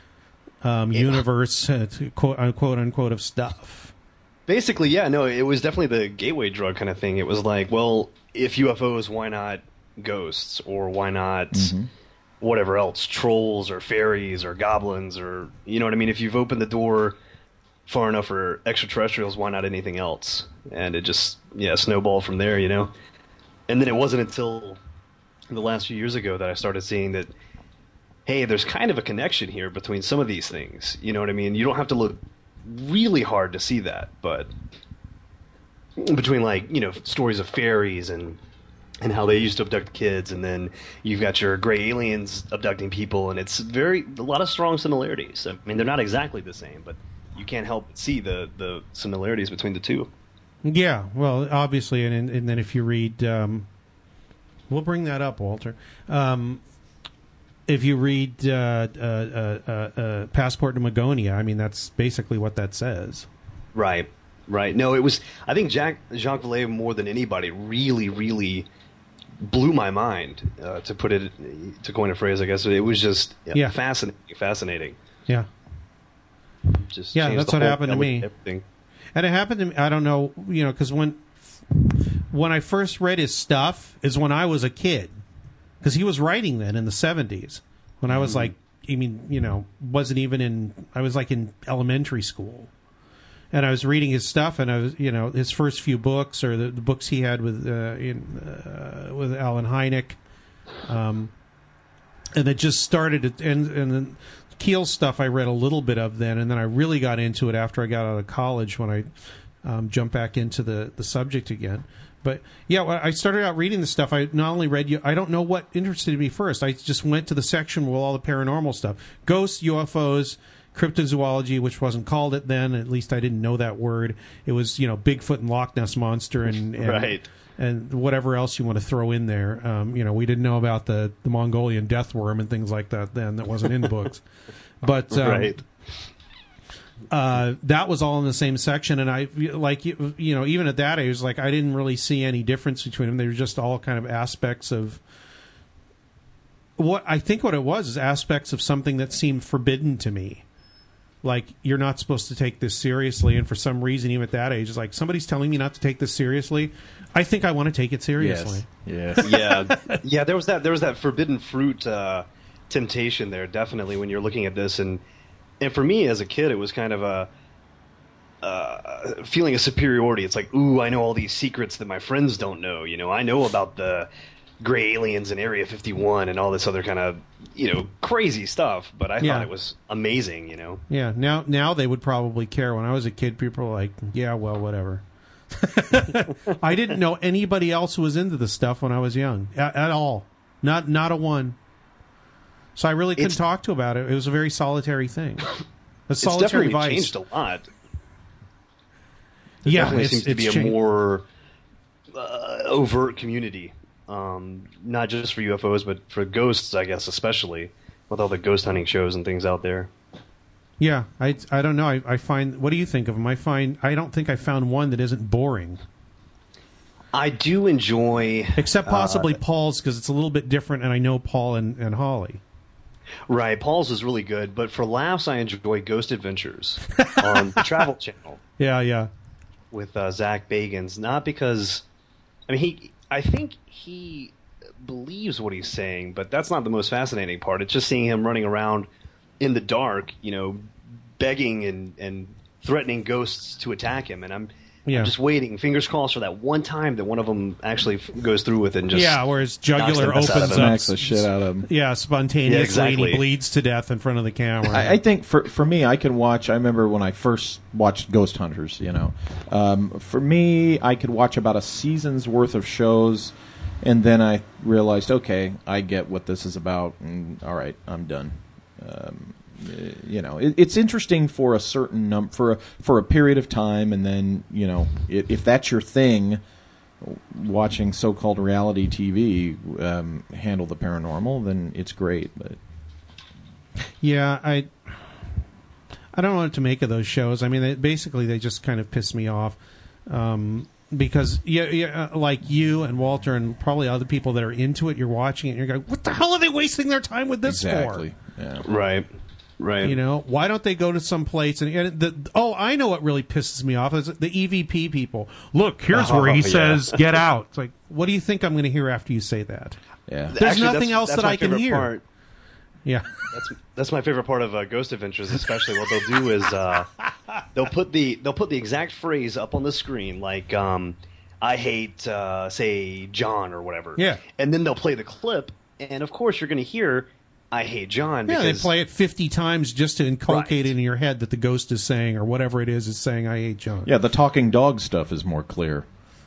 um, Yeah. universe, uh, to quote unquote unquote, of stuff? Basically, yeah, no, it was definitely the gateway drug kind of thing. It was like, well, if U F Os, why not ghosts? Or why not Mm-hmm. whatever else? Trolls or fairies or goblins or, you know what I mean? If you've opened the door far enough for extraterrestrials, why not anything else? And it just, yeah, snowballed from there, you know? And then it wasn't until the last few years ago that I started seeing that, hey, there's kind of a connection here between some of these things. You know what I mean? You don't have to look really hard to see that, but between, like, you know, stories of fairies and and how they used to abduct kids, and then you've got your gray aliens abducting people, and it's very a lot of strong similarities. I mean, they're not exactly the same, but you can't help but see the the similarities between the two. Yeah. Well, obviously, and and then if you read, um, we'll bring that up, Walter. Um, if you read uh, uh, uh, uh, uh, Passport to Magonia, I mean, that's basically what that says. Right. Right. No, it was. I think Jack Jacques Vallée, more than anybody, really, really blew my mind. Uh, to put it, to coin a phrase, I guess it was just yeah, Yeah. fascinating. Fascinating. Yeah. Just Yeah, changed that's the what whole happened to outlook me. of everything. And it happened to me. I don't know, you know, because when when I first read his stuff is when I was a kid, because he was writing then in the seventies. When I was like, I mean, you know, wasn't even in. I was like in elementary school, and I was reading his stuff, and I was, you know, his first few books or the, the books he had with uh, in uh, with Alan Hynek, um, and it just started. To, and and then Keel stuff I read a little bit of then, and then I really got into it after I got out of college when I um, jumped back into the the subject again. But yeah, when I started out reading the stuff. I not only read you. I don't know what interested me first. I just went to the section with all the paranormal stuff: ghosts, U F Os, cryptozoology, which wasn't called it then. At least I didn't know that word. It was, you know, Bigfoot and Loch Ness monster and, and Right. and whatever else you want to throw in there. Um, you know, we didn't know about the, the Mongolian death worm and things like that then. That wasn't in the books. But um, Right. uh, that was all in the same section, and I like you, you know, even at that age, like I didn't really see any difference between them. They were just all kind of aspects of what I think what it was is aspects of something that seemed forbidden to me. Like, you're not supposed to take this seriously, and for some reason, even at that age, it's like somebody's telling me not to take this seriously. I think I want to take it seriously. Yes. Yes. yeah, yeah. There was that. There was that forbidden fruit uh, temptation there. Definitely, when you're looking at this, and and for me as a kid, it was kind of a uh, feeling of superiority. It's like, ooh, I know all these secrets that my friends don't know. You know, I know about the gray aliens in Area fifty-one and all this other kind of, you know, crazy stuff. But I Yeah. thought it was amazing. You know. Yeah, now now they would probably care. When I was a kid, people were like, yeah, well, whatever. I didn't know anybody else who was into the stuff when I was young at, at all. Not not a one. So I really couldn't It's- talk to about it. It was a very solitary thing. A It's solitary definitely vice. changed a lot. There Yeah, definitely it's, seems to it's be a changed. more uh, overt community, um, not just for U F Os, but for ghosts, I guess, especially. with all the ghost hunting shows and things out there. Yeah, I, I don't know. I, I find. What do you think of them? I find. I don't think I found one that isn't boring. I do enjoy, except possibly uh, Paul's, because it's a little bit different, and I know Paul and, and Holly. Right, Paul's is really good, but for laughs, I enjoy Ghost Adventures on the Travel Channel. Yeah, yeah. With uh, Zach Bagans, not because, I mean, he. I think he believes what he's saying, but that's not the most fascinating part. It's just seeing him running around in the dark, you know, begging and, and threatening ghosts to attack him, and I'm, yeah. I'm just waiting, fingers crossed, for that one time that one of them actually f- goes through with it and just yeah, where his jugular opens up, smacks the shit out of him. Yeah, spontaneously, yeah, exactly. and he bleeds to death in front of the camera. I, I think for for me, I can watch. I remember when I first watched Ghost Hunters. You know, um, for me, I could watch about a season's worth of shows, and then I realized, okay, I get what this is about, and all right, I'm done. Um, you know, it, it's interesting for a certain num- for a, for a period of time, and then you know, it, if that's your thing, watching so-called reality T V um, handle the paranormal, then it's great. But yeah, I I don't know what to make of those shows. I mean, they, basically, they just kind of piss me off. Um, Because yeah, yeah, like you and Walter and probably other people that are into it, you're watching it and you're going, what the hell are they wasting their time with this exactly. for? Yeah. Right. Right. You know, why don't they go to some place and, and the, oh, I know what really pisses me off is the E V P people. Look, here's oh, where he yeah. says, get out. It's like, what do you think I'm going to hear after you say that? Yeah. There's Actually, nothing that's, else that's that my I can favorite hear. Part. Yeah. That's that's my favorite part of uh, Ghost Adventures, especially. What they'll do is uh, they'll put the they'll put the exact phrase up on the screen, like um, I hate uh, say John or whatever. Yeah. And then they'll play the clip, and of course you're going to hear I hate John. Yeah, because, they play it fifty times just to inculcate Right. it in your head that the ghost is saying, or whatever it is, is saying, I hate John. Yeah, the talking dog stuff is more clear.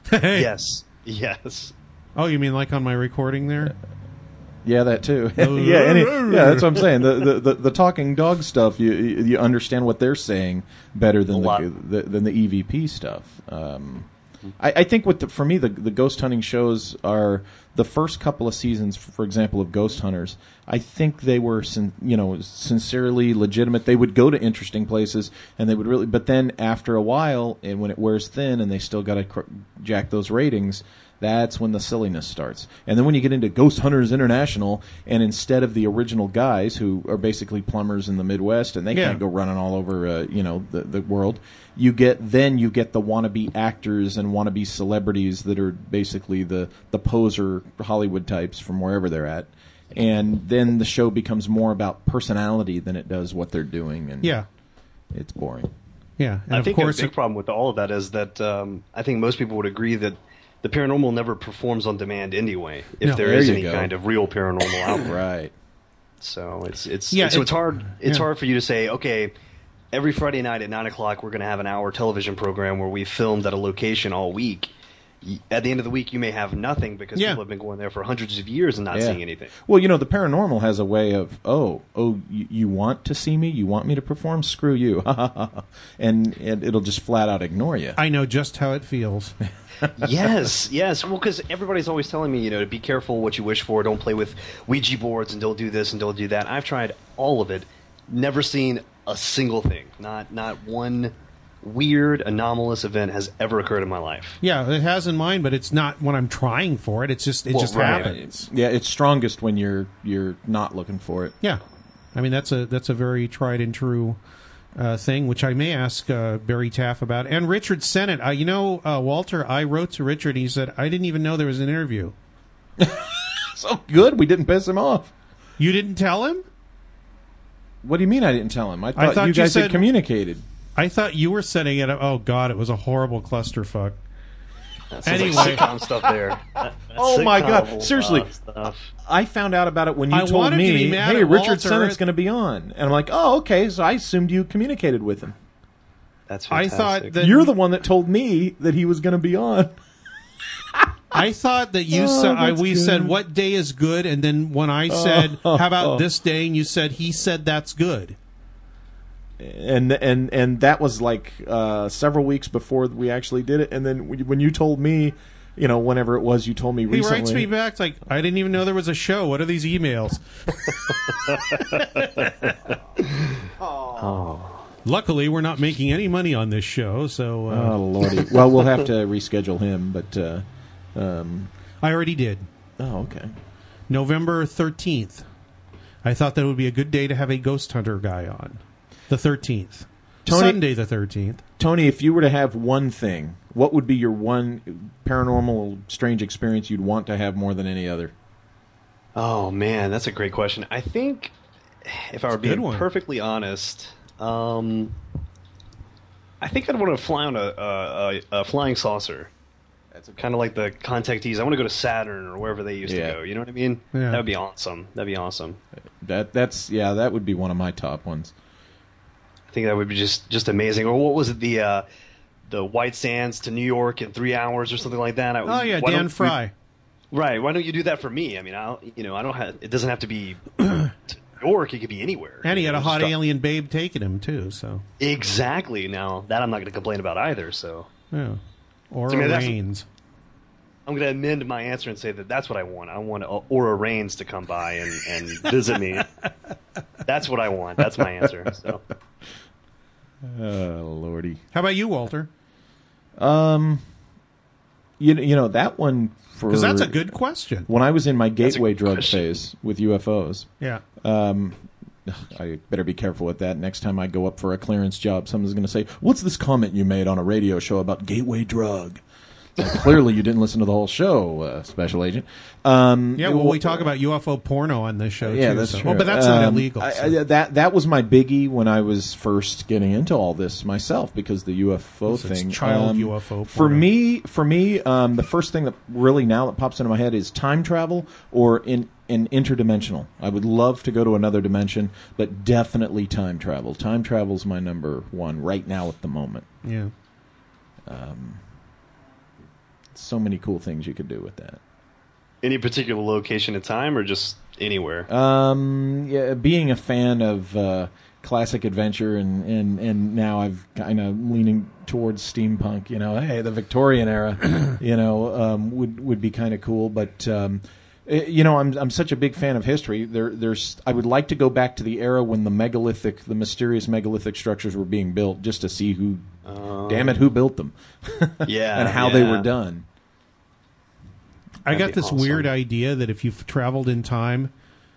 Yes. Yes. Oh, you mean like on my recording there? Yeah, that too. yeah, any, yeah, that's what I'm saying. The, the the the talking dog stuff, you you understand what they're saying better than the, the than the E V P stuff. Um, I, I think with the, for me, the the ghost hunting shows are the first couple of seasons, for example, of Ghost Hunters. I think they were, sin, you know, sincerely legitimate. They would go to interesting places, and they would really. But then after a while, and when it wears thin, and they still got to cr- jack those ratings, that's when the silliness starts. And then when you get into Ghost Hunters International, and instead of the original guys who are basically plumbers in the Midwest, and they Yeah. can't go running all over, uh, you know, the, the world, you get then you get the wannabe actors and wannabe celebrities that are basically the the poser Hollywood types from wherever they're at. And then the show becomes more about personality than it does what they're doing. And Yeah. it's boring. Yeah. And I of think course, a big problem with all of that is that um, I think most people would agree that the paranormal never performs on demand anyway, if No. there There is you any go. kind of real paranormal out there. Right. So it's it's Yeah, so it- it's hard it's yeah. hard for you to say, okay, every Friday night at nine o'clock we're going to have an hour television program where we filmed at a location all week. Y- At the end of the week, you may have nothing because Yeah. people have been going there for hundreds of years and not Yeah. seeing anything. Well, you know, the paranormal has a way of, oh, oh, you, you want to see me? You want me to perform? Screw you. and, and it'll just flat out ignore you. I know just how it feels. Yes, yes. Well, because everybody's always telling me, you know, to be careful what you wish for. Don't play with Ouija boards and don't do this and don't do that. I've tried all of it. Never seen a single thing. Not not one weird, anomalous event has ever occurred in my life. Yeah, it has in mine, but it's not when I'm trying for it. It's just it Well, just right. happens. Yeah, it's strongest when you're you're not looking for it. Yeah, I mean that's a that's a very tried and true uh, thing, which I may ask uh, Barry Taff about. And Richard Sennett, uh, you know, uh, Walter, I wrote to Richard. He said I didn't even know there was an interview. So good, we didn't piss him off. You didn't tell him? What do you mean I didn't tell him? I thought, thought you you guys said- had communicated. I thought you were setting it up. Oh God, it was a horrible clusterfuck. That sounds Anyway. like sitcom stuff there. That- that's Oh, my God. sitcom, Seriously. uh, stuff. I found out about it when you I told wanted to me, be mad hey, at Richard Walter. Sennett's going to be on. And I'm like, oh, okay, so I assumed you communicated with him. That's I fantastic. thought that You're the one that told me that he was going to be on. I thought that you Oh, said I, that's we good. said what day is good, and then when I said Oh. how about this day, and you said he said that's good. And and and that was like uh, several weeks before we actually did it. And then when you- when you told me, you know, whenever it was you told me he recently. writes me back like, I didn't even know there was a show. What are these emails? Oh. Luckily, we're not making any money on this show, so... Uh, Oh, Lordy. Well, we'll have to reschedule him, but... Uh, um, I already did. Oh, okay. November thirteenth. I thought that would be a good day to have a ghost hunter guy on. The thirteenth. Tony- Sunday the thirteenth. Tony, if you were to have one thing, what would be your one paranormal strange experience you'd want to have more than any other? Oh, man, that's a great question. I think, if I were a good being one. perfectly honest, um, I think I'd want to fly on a, a, a, a flying saucer. That's kind of like the contactees. I want to go to Saturn or wherever they used Yeah. to go. You know what I mean? Yeah. That would be awesome. That'd be awesome. That that's yeah, that would be one of my top ones. I think that would be just, just amazing. Or what was it, the uh, the White Sands to New York in three hours or something like that? I, Oh, yeah, why Dan don't Fry. we- right. Why don't you do that for me? I mean, I'll, you know, I don't have. It doesn't have to be to New York. It could be anywhere. And he had a Just hot drop- alien babe taking him, too, so... Exactly. Now that I'm not going to complain about either. So Yeah. Or So, I mean, that's- Rains. I'm going to amend my answer and say that that's what I want. I want Aura Reigns to come by and, and visit me. That's what I want. That's my answer. So. Oh, Lordy. How about you, Walter? Um, you you know that one for Because that's a good question. When I was in my That's a gateway good drug question. phase with U F Os, Yeah. um, I better be careful with that. Next time I go up for a clearance job, someone's going to say, "What's this comment you made on a radio show about gateway drug?" Like, clearly, you didn't listen to the whole show, uh, Special Agent. Um, Yeah, well, we talk about U F O porno on this show, Yeah, too. that's so. true. Oh, but that's not Um, illegal. I, so. I, that that was my biggie when I was first getting into all this myself, because the U F O It's thing. child um, U F O For porno. me, for me, um, the first thing that really now that pops into my head is time travel or in. in interdimensional. I would love to go to another dimension, but definitely time travel. Time travel's my number one right now at the moment. Yeah. Um, so many cool things you could do with that. Any particular location in time, or just anywhere? Um, yeah, being a fan of uh, classic adventure, and, and, and now I've kind of leaning towards steampunk. You know, hey, the Victorian era, you know, um, would would be kind of cool. But um, eh, you know, I'm I'm such a big fan of history. There, there's I would like to go back to the era when the megalithic, the mysterious megalithic structures were being built, just to see who, Um, damn it, who built them, yeah, and how they yeah. were done. I That'd got be this awesome. weird idea that if you've traveled in time,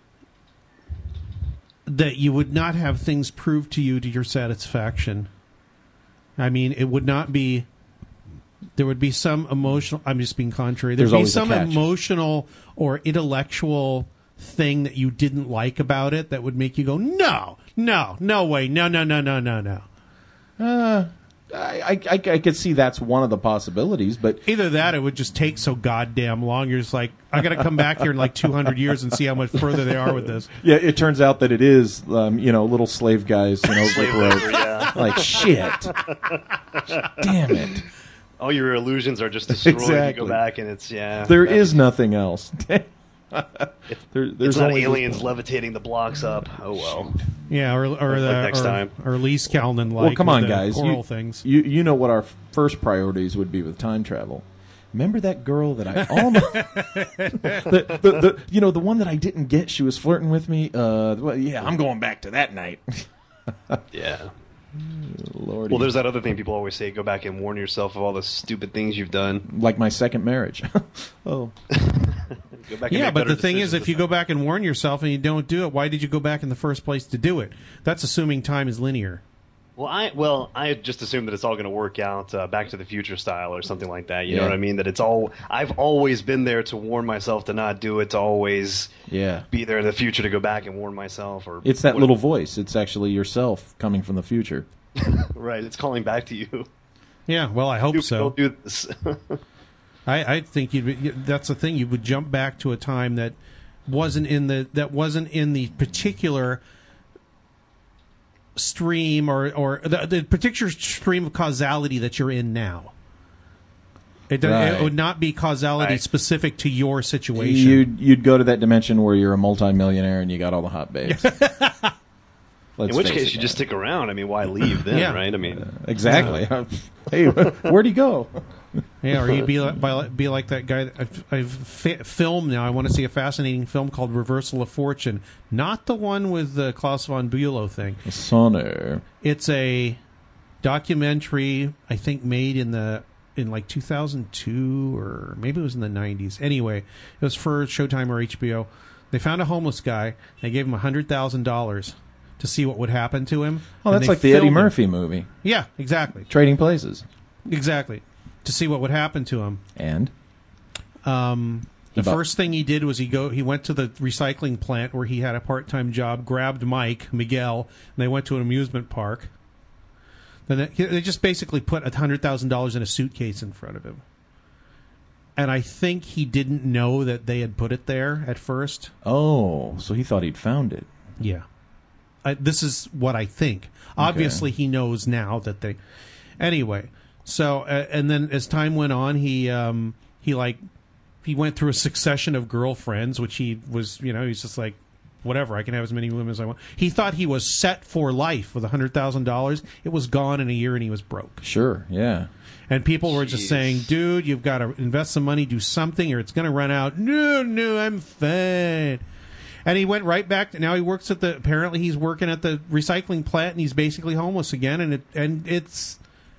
that you would not have things proved to you to your satisfaction. I mean, it would not be... There would be some emotional... I'm just being contrary. There'd There's be always a some catch. emotional or intellectual thing that you didn't like about it that would make you go, no, no, no way, no, no, no, no, no, no. Uh, I, I, I, I could see that's one of the possibilities, but Either that, it would just take so goddamn long. You're just like, I got to come back here in like two hundred years and see how much further they are with this. yeah, it turns out that it is, um, you know, little slave guys, you know, with rope. Yeah. Like, shit. Damn it. All your illusions are just destroyed. Exactly. You go back and it's yeah. There That's- is nothing else. there, there's It's not only this aliens one. levitating the blocks up. Oh well. Yeah, or or Like the next or, time. or Lee Skellnan like. Well, come with on, the guys. Coral You, things. you you know what our f- first priorities would be with time travel. Remember that girl that I almost the, the, the you know the one that I didn't get. She was flirting with me. Uh, well, yeah, I'm going back to that night. Yeah. Lordy. Well, there's that other thing people always say: go back and warn yourself of all the stupid things you've done. like my second marriage. oh, Go back and Yeah, make but better the thing is, decisions if you this go back and warn yourself and you don't do it, why did you go back in the first place to do it? That's assuming time is linear. Well, I well, I just assume that it's all going to work out uh, Back to the Future style or something like that. You know Yeah. what I mean? That it's all. I've always been there to warn myself to not do it. To always yeah. be there in the future to go back and warn myself. Or It's that what- little voice. It's actually yourself coming from the future. right. It's calling back to you. Yeah, well, I hope Do- so. Don't do this. I, I think you'd be, that's the thing. You would jump back to a time that wasn't in the that wasn't in the particular stream or or the, the particular stream of causality that you're in now. It, do- Right. it would not be causality Right. specific to your situation. You'd you'd go to that dimension where you're a multimillionaire and you got all the hot babes. Let's In which face case, it, you just guys. stick around. I mean, why leave then, Yeah. right? I mean, Uh, exactly. Hey, where'd he go? Yeah, or you'd be like, by- be like that guy that I've, I've fi- filmed now. I want to see a fascinating film called Reversal of Fortune. Not the one with the Klaus von Bülow thing. Sonner. It's a documentary, I think, made in the in like two thousand two or maybe it was in the nineties. Anyway, it was for Showtime or H B O. They found a homeless guy. They gave him one hundred thousand dollars to see what would happen to him. Oh, And that's they like the Eddie filmed him. Murphy movie, Yeah, exactly. Trading Places. Exactly. To see what would happen to him. And? Um, the About- first thing he did was he go. He went to the recycling plant where he had a part-time job, grabbed Mike, Miguel, and they went to an amusement park. Then they, they just basically put one hundred thousand dollars in a suitcase in front of him. And I think he didn't know that they had put it there at first. Oh, so he thought he'd found it. Yeah. I, this is what I think. Obviously, he knows now that they... Anyway, so, uh, and then as time went on, he, um, he like, he went through a succession of girlfriends, which he was, you know, he's just like, whatever, I can have as many women as I want. He thought he was set for life with one hundred thousand dollars. It was gone in a year and he was broke. Sure, yeah. And people were just Jeez. saying, dude, you've got to invest some money, do something, or it's going to run out. No, no, I'm fine. And he went right back. To, now he works at the, apparently he's working at the recycling plant and he's basically homeless again. And it, and it's,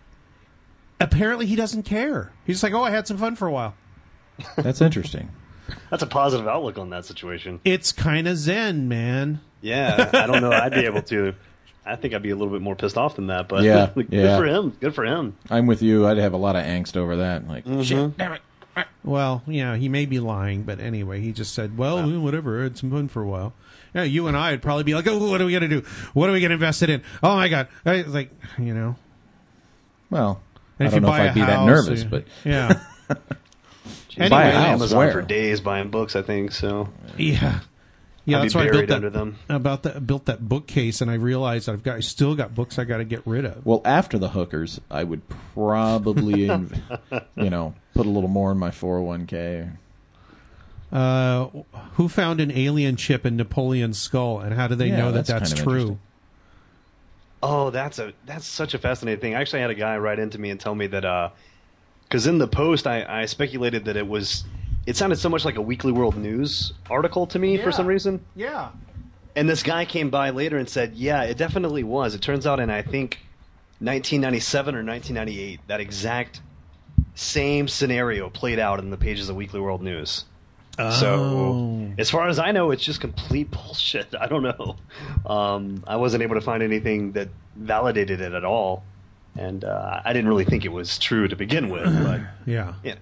apparently he doesn't care. He's just like, oh, I had some fun for a while. That's interesting. that's a positive outlook on that situation. It's kind of zen, man. Yeah, I don't know. I'd be able to. I think I'd be a little bit more pissed off than that. But Yeah, good yeah. for him. Good for him. I'm with you. I'd have a lot of angst over that. Like, shit, damn it. Well, yeah, he may be lying, but anyway, he just said, well, eh, whatever, I had some fun for a while. Yeah, you and I would probably be like, oh, what are we going to do? What are we going to invest it in? Oh, my God. I, like, you know. Well, And I if don't you know buy if I'd a be that house, nervous, you- but Yeah. Jeez, Buy a I've been on house, Amazon where? for days buying books. I think so. Yeah. Yeah, I'll that's be why I built buried that, under them. about that, built that bookcase, and I realized I've got, I still got books I got to get rid of. well, after the hookers, I would probably, inv- you know, put a little more in my four oh one k. Uh, who found an alien chip in Napoleon's skull, and how do they Yeah, know that that's that's kind of true? interesting. Oh, that's a that's such a fascinating thing. I actually had a guy write into me and tell me that because in the post I, I speculated that it was it sounded so much like a Weekly World News article to me for some reason. Yeah. And this guy came by later and said, "Yeah, it definitely was." It turns out in I think nineteen ninety-seven or nineteen ninety-eight, that exact same scenario played out in the pages of Weekly World News. Oh. So, as far as I know, it's just complete bullshit. I don't know. Um, I wasn't able to find anything that validated it at all, and uh, I didn't really think it was true to begin with. But Yeah. yeah,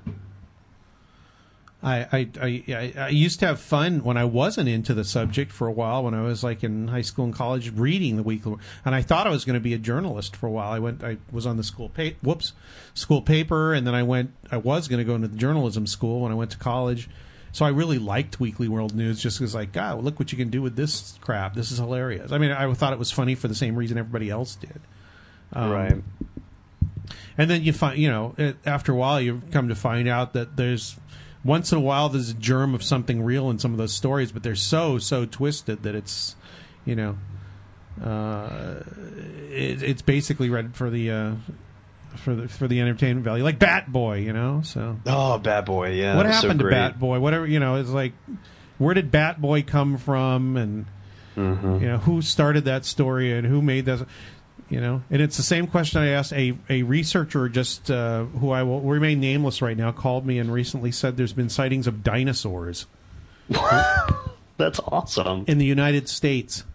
I, I, I, I- I used to have fun when I wasn't into the subject for a while, when I was like in high school and college reading the Weekly, and I thought I was going to be a journalist for a while. I went, I was on the school pa- whoops, school paper, and then I went, I was going to go into the journalism school when I went to college. So I really liked Weekly World News just because, like, God, look what you can do with this crap. This is hilarious. I mean, I thought it was funny for the same reason everybody else did. Um, right. And then you find, you know, it, after a while, you come to find out that there's once in a while there's a germ of something real in some of those stories, but they're so so twisted that it's, you know, uh, it, it's basically read for the uh, for the for the entertainment value, like Bat Boy, you know. So Oh, Bad Boy, yeah. what that was happened so to great. Bat Boy? Whatever, you know, it's like, where did Bat Boy come from, and Mhm. you know, who started that story and who made that. You know, and it's the same question I asked a, a researcher just uh, who I will remain nameless right now, called me and recently said there's been sightings of dinosaurs That's awesome. in the United States.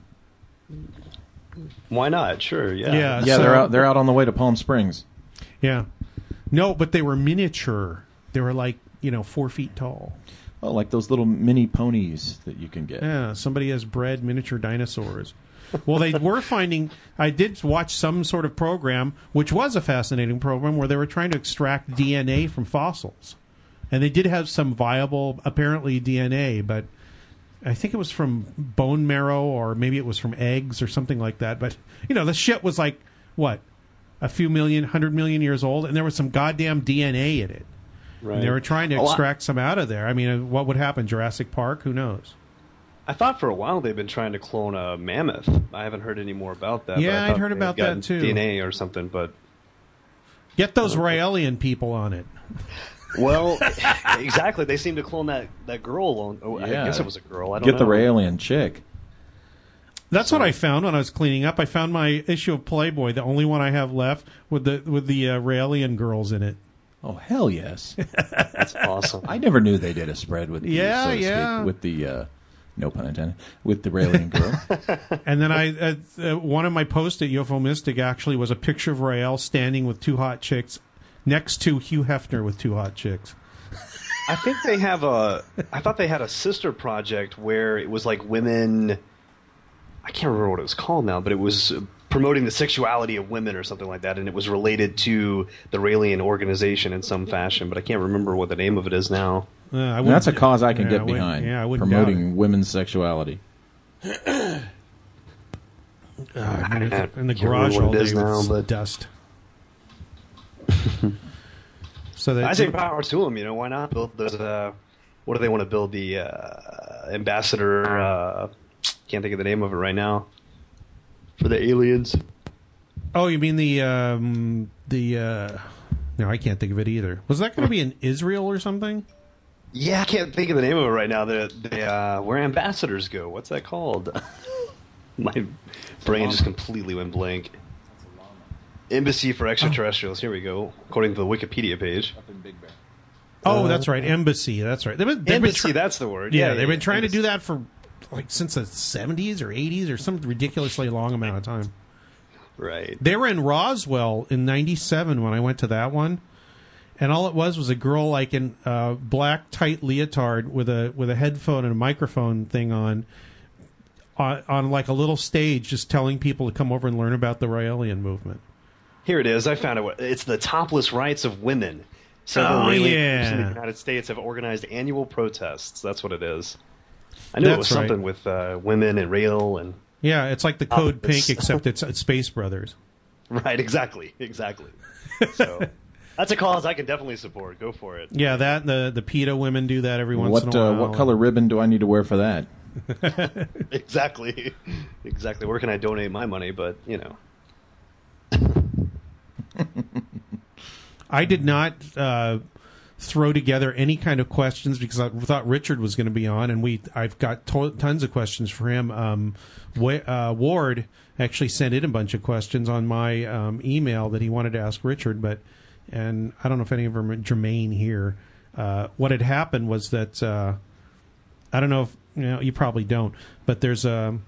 Why not? Sure, yeah. Yeah. Yeah, So- they're out. They're out on the way to Palm Springs. Yeah. No, but they were miniature. They were like, you know, four feet tall. Oh, like those little mini ponies that you can get. Yeah, somebody has bred miniature dinosaurs. Well, they were finding. I did watch some sort of program, which was a fascinating program, where they were trying to extract D N A from fossils, and they did have some viable, apparently D N A, but I think it was from bone marrow, or maybe it was from eggs or something like that. But you know, the shit was like what, a few million, hundred million years old, and there was some goddamn D N A in it. Right. And they were trying to Oh, I- extract some out of there. I mean, what would happen? Jurassic Park? Who knows? I thought for a while they've been trying to clone a mammoth. I haven't heard any more about that. Yeah, but I I'd thought heard they'd about gotten that too. D N A or something, but Get those Raelian people on it. well, exactly. They seem to clone that that girl. On, oh, Yeah. I guess it was a girl. I don't Get know. the Raelian chick. That's what I found when I was cleaning up. I found my issue of Playboy, the only one I have left with the with the uh, Raelian girls in it. Oh hell yes! That's awesome. I never knew they did a spread with the, Yeah, so to yeah. speak, with the uh, no pun intended with the Raelian girl. And then I uh, uh, one of my posts at U F O Mystic actually was a picture of Rael standing with two hot chicks next to Hugh Hefner with two hot chicks. I think they have a. I thought they had a sister project where it was like women. I can't remember what it was called now, but it was promoting the sexuality of women or something like that, and it was related to the Raelian organization in some fashion, but I can't remember what the name of it is now. Uh, I And that's a wouldn't- cause I can yeah, get I wouldn't- behind. Yeah, I wouldn't doubt promoting women's sexuality. it. Uh, I in the, in the can't remember garage what all it day is now, with but- dust. So that I say power to them. You know, why not build those? Uh, what do they want to build? The uh, ambassador. Uh, can't think of the name of it right now. For the aliens. Oh, you mean the um, the? Uh, no, I can't think of it either. Was that going to be in Israel or something? Yeah, I can't think of the name of it right now. The, the uh, where ambassadors go. What's that called? My brain just completely went blank. Embassy for Extraterrestrials. Here we go. According to the Wikipedia page. Oh, that's right, embassy. That's right. They've been, they've Embassy, been try- that's the word. yeah, Yeah, they've yeah, been trying to embassy. do that for like since the seventies or eighties or some ridiculously long amount of time. Right. They were in Roswell in ninety-seven when I went to that one, and all it was was a girl like in uh, black tight leotard with a with a headphone and a microphone thing on, on, on like a little stage, just telling people to come over and learn about the Raelian movement. Here it is. I found it. It's the topless rights of women. Several Oh, Raelian yeah. groups in the United States have organized annual protests. That's what it is. I knew it That's was right. something with uh, women and rail and Yeah, it's like the Code Topless. Pink, except it's, it's Space Brothers. right. Exactly. Exactly. So that's a cause I can definitely support. Go for it. Yeah, that the the PETA women do that every once What in a uh, while. what color ribbon do I need to wear for that? Exactly. Exactly. Where can I donate my money? But you know. I did not uh, throw together any kind of questions because I thought Richard was going to be on, and we I've got to- tons of questions for him. Um, Wa- uh, Ward actually sent in a bunch of questions on my um, email that he wanted to ask Richard, but and I don't know if any of them are germane here. Uh, what had happened was that uh, I don't know if you know you probably don't, but there's a.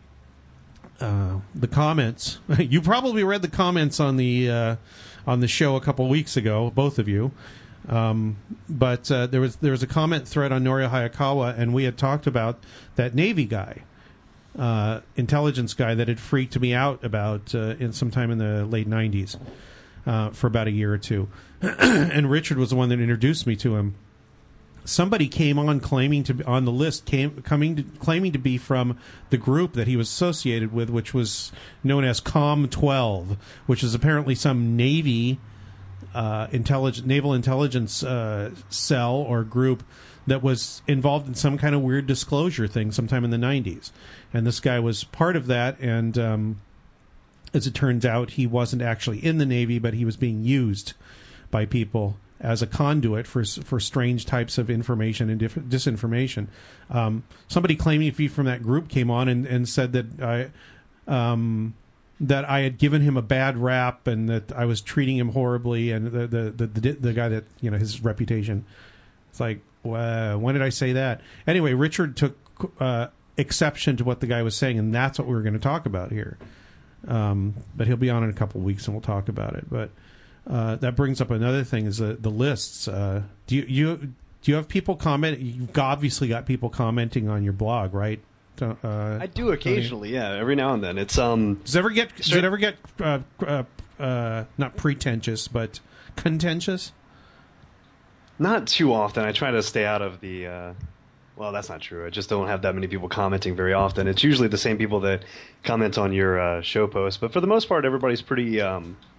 Uh, the comments. You probably read the comments on the uh, on the show a couple weeks ago, both of you. Um, but uh, there was there was a comment thread on Norio Hayakawa, and we had talked about that Navy guy, uh, intelligence guy that had freaked me out about uh, in sometime in the late nineties uh, for about a year or two. And Richard was the one that introduced me to him. Somebody came on claiming to be on the list, came coming to, claiming to be from the group that he was associated with, which was known as Com twelve, which is apparently some Navy uh, intelligence, naval intelligence uh, cell or group that was involved in some kind of weird disclosure thing sometime in the nineties. And this guy was part of that, and um, as it turns out, he wasn't actually in the Navy, but he was being used by people as a conduit for for strange types of information and diff- disinformation. Um, somebody claiming to be from that group came on and, and said that I um, that I had given him a bad rap and that I was treating him horribly, and the the the, the, the guy that you know his reputation. It's like, uh, when did I say that? Anyway, Richard took uh, exception to what the guy was saying, and that's what we were going to talk about here. Um, but he'll be on in a couple of weeks, and we'll talk about it. But Uh, that brings up another thing: is the the lists. Uh, do you, you do you have people comment? You've obviously got people commenting on your blog, right? Uh, I do occasionally, yeah, every now and then. It's um. Does it ever get does it ever get uh, uh, uh, not pretentious but contentious? Not too often. I try to stay out of the. Uh, well, that's not true. I just don't have that many people commenting very often. It's usually the same people that comment on your uh, show posts, but for the most part, everybody's pretty. Um,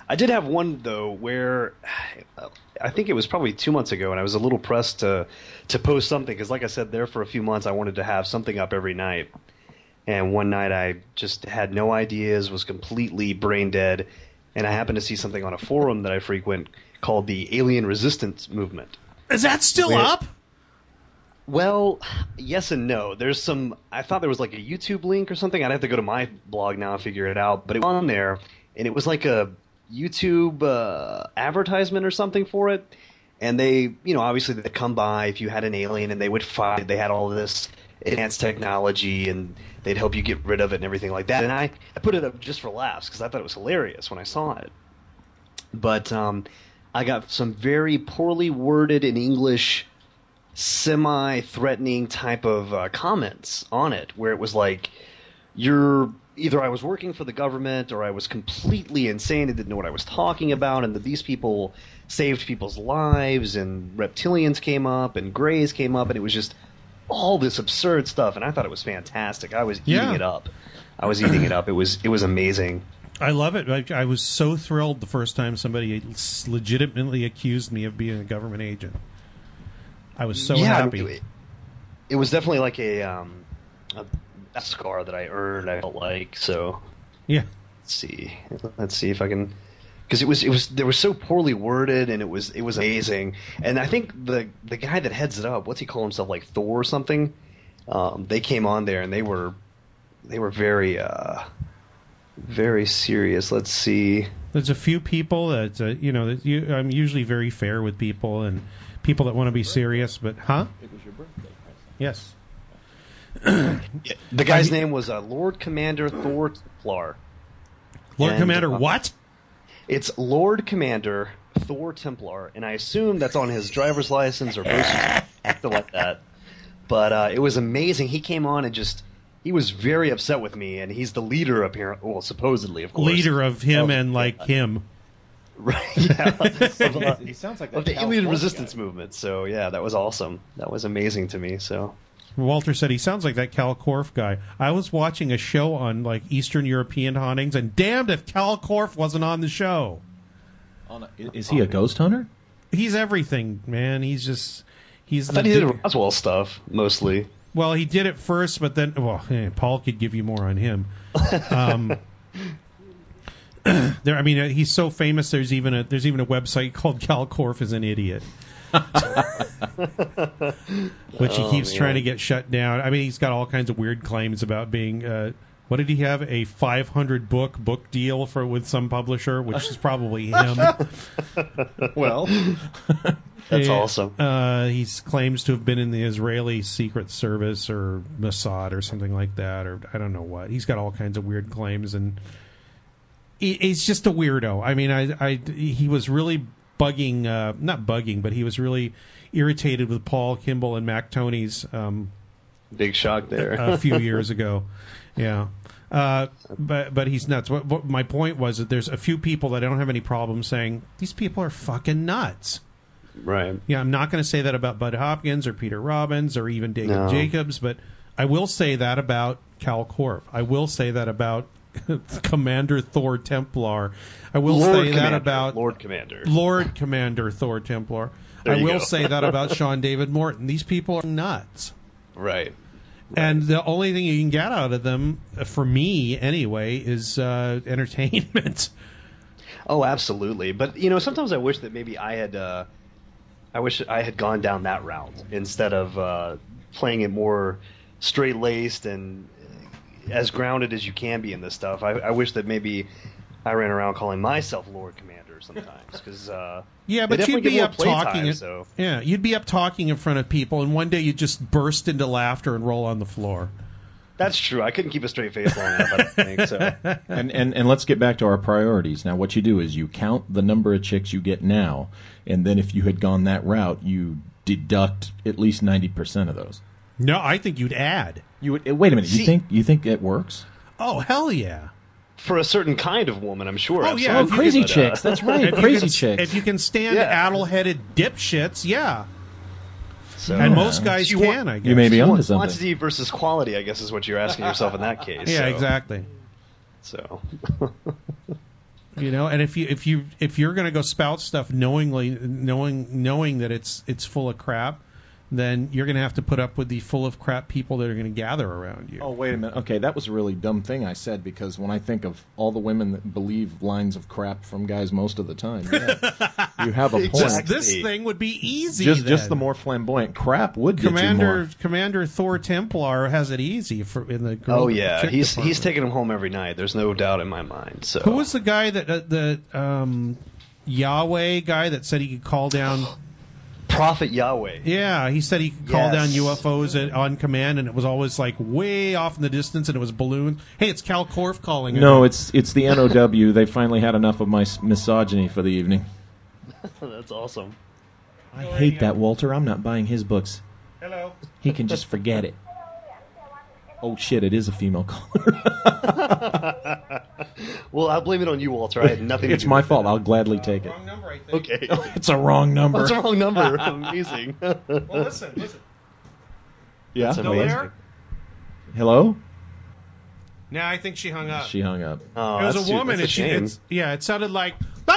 I did have one though where I think it was probably two months ago, and I was a little pressed to to post something because, like I said, there for a few months I wanted to have something up every night. And one night I just had no ideas, was completely brain dead, and I happened to see something on a forum that I frequent called the Alien Resistance Movement. Is that still Where- up? Well, yes and no. There's some. I thought there was like a YouTube link or something. I'd have to go to my blog now and figure it out. But it was on there, and it was like a YouTube uh, advertisement or something for it. And they, you know, obviously they'd come by if you had an alien, and they would fight. They had all this advanced technology, and they'd help you get rid of it and everything like that. And I, I put it up just for laughs because I thought it was hilarious when I saw it. But um, I got some very poorly worded in English, semi-threatening type of uh, comments on it, where it was like, you're either I was working for the government or I was completely insane and didn't know what I was talking about, and that these people saved people's lives, and reptilians came up and greys came up, and it was just all this absurd stuff, and I thought it was fantastic. I was eating Yeah. it up. I was eating it up. It was it was amazing. I love it. I, I was so thrilled the first time somebody legitimately accused me of being a government agent. I was so yeah, happy. It, it was definitely like a, um, a, a scar that I earned. I felt like so. Yeah. Let's see. Let's see if I can, because it was it was they were so poorly worded, and it was it was amazing. And I think the the guy that heads it up, what's he call himself, like Thor or something? Um, they came on there and they were they were very uh, very serious. Let's see. There's a few people that uh, you know. That you, I'm usually very fair with people and people that want to be serious, but huh? It was your birthday. Yes. The guy's name was uh, Lord Commander Thor Templar. Lord And, Commander, uh, what? It's Lord Commander Thor Templar, and I assume that's on his driver's license or birth certificate, something like that. But uh, it was amazing. He came on and just he was very upset with me, and he's the leader apparently. Well, supposedly, of course, Leader of him Of- and like him. right? Yeah, of, uh, He sounds like of that the alien California resistance guy. movement. So yeah, that was awesome. That was amazing to me. So Walter said he sounds like that Cal Korff guy. I was watching a show on like Eastern European hauntings, and damned if Cal Korff wasn't on the show. On a- Is he a ghost hunter? He's everything, man. He's just he's I the thought he did dude- Roswell stuff mostly. Well, he did it first, but then well, eh, Paul could give you more on him. Um, there, I mean, uh, he's so famous. There's even a there's even a website called Cal Korff is an idiot, which he Oh, keeps man. trying to get shut down. I mean, he's got all kinds of weird claims about being. Uh, what did he have? A five hundred book book deal for with some publisher, which is probably him. Well, That's Yeah. awesome. Uh, he claims to have been in the Israeli Secret Service or Mossad or something like that, or I don't know what. He's got all kinds of weird claims, and he, he's just a weirdo. I mean, I, I he was really bugging, uh, not bugging, but he was really irritated with Paul Kimball and Mac Tony's um, Big shock there. a few years ago. Yeah. Uh, but but he's nuts. What, what my point was that there's a few people that I don't have any problem saying these people are fucking nuts. Right. Yeah, I'm not going to say that about Bud Hopkins or Peter Robbins or even David No. Jacobs, but I will say that about Cal Korff. I will say that about Commander Thor Templar. I will Lord say that Commander, about Lord Commander. Lord Commander Thor Templar. There I you will go. say that about Sean David Morton. These people are nuts. Right. And the only thing you can get out of them, uh, for me anyway, is uh, entertainment. Oh, absolutely. But you know, sometimes I wish that maybe I had. Uh, I wish I had gone down that route instead of uh, playing it more straight laced and as grounded as you can be in this stuff. I, I wish that maybe I ran around calling myself Lord Commander sometimes because. Uh, Yeah, they but you'd definitely be get up more playtime, talking. So. Yeah, you'd be up talking in front of people, and one day you'd just burst into laughter and roll on the floor. That's true. I couldn't keep a straight face long enough, I don't think. So. and, and and let's get back to our priorities. Now, what you do is you count the number of chicks you get now, and then if you had gone that route, you deduct at least ninety percent of those. No, I think you'd add. You would, wait a minute. You See- think you think it works? Oh, hell yeah. For a certain kind of woman, I'm sure. Oh, yeah, absolutely. if you Crazy But, uh, chicks. That's right. If you Crazy can, chicks. If you can stand Yeah. addle-headed dipshits, yeah. So. And most guys You can, want- I guess. you may be You onto want something. quantity versus quality, I guess, is what you're asking yourself in that case. Yeah, so. exactly. So. You know, and if you if you if you're going to go spout stuff knowingly, knowing knowing that it's it's full of crap, then you're going to have to put up with the full of crap people that are going to gather around you. Oh, wait a minute. Okay, that was a really dumb thing I said, because when I think of all the women that believe lines of crap from guys most of the time, yeah, you have a point. Just, this thing would be easy. Just, then. just the more flamboyant crap would get Commander you more. Commander Thor Templar has it easy for in the girl Oh yeah, chick he's department. he's taking them home every night. There's no doubt in my mind. So Who was the guy that uh, the um, Yahweh guy that said he could call down? Prophet Yahweh. Yeah, he said he could call Yes. down U F Os at, on command, and it was always like way off in the distance, and it was balloons. Hey, it's Cal Korff calling. No, again. it's it's the N O W. They finally had enough of my s- misogyny for the evening. That's awesome. I hate that, Walter. I'm not buying his books. Hello. He can just forget it. Oh shit! It is a female caller. Well, I'll blame it on you, Walter. I had nothing. It's to do my with fault. I'll gladly take it. Wrong number, I think. it. Okay. It's a wrong number. That's the wrong number. Amazing. Well, listen, listen. Yeah. That's Still amazing. there? Hello. Nah, I think she hung up. She hung up. Oh, it was that's a too- woman, that's and a she, shame. it's, yeah, it sounded like.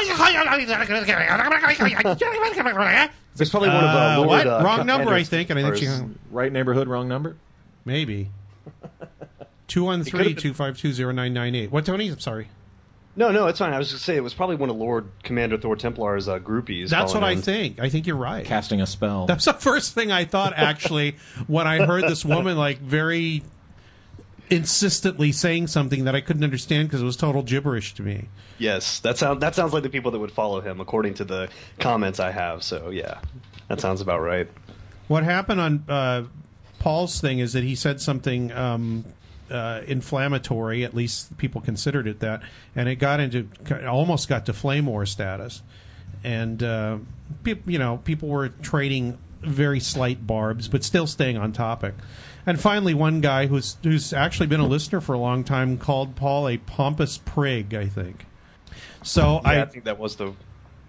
It's probably one of Uh, the Lord, what? uh, Wrong number, I Commander's think, and I think she cars. hung. Right neighborhood, wrong number. Maybe. Two one three two five two zero nine nine eight. What, Tony? I'm sorry. No, no, it's fine. I was just saying it was probably one of Lord Commander Thor Templar's uh, groupies. That's what calling I in. think. I think you're right. Casting a spell. That's the first thing I thought, actually, when I heard this woman, like, very insistently saying something that I couldn't understand because it was total gibberish to me. Yes, that sounds that sounds like the people that would follow him, according to the comments I have. So yeah, that sounds about right. What happened on uh, Paul's thing is that he said something um, uh, inflammatory, at least people considered it that, and it got into, almost got to flame war status. And, uh, pe- you know, people were trading very slight barbs, but still staying on topic. And finally, one guy who's who's actually been a listener for a long time called Paul a pompous prig, I think. So Yeah, I, I, think that was the.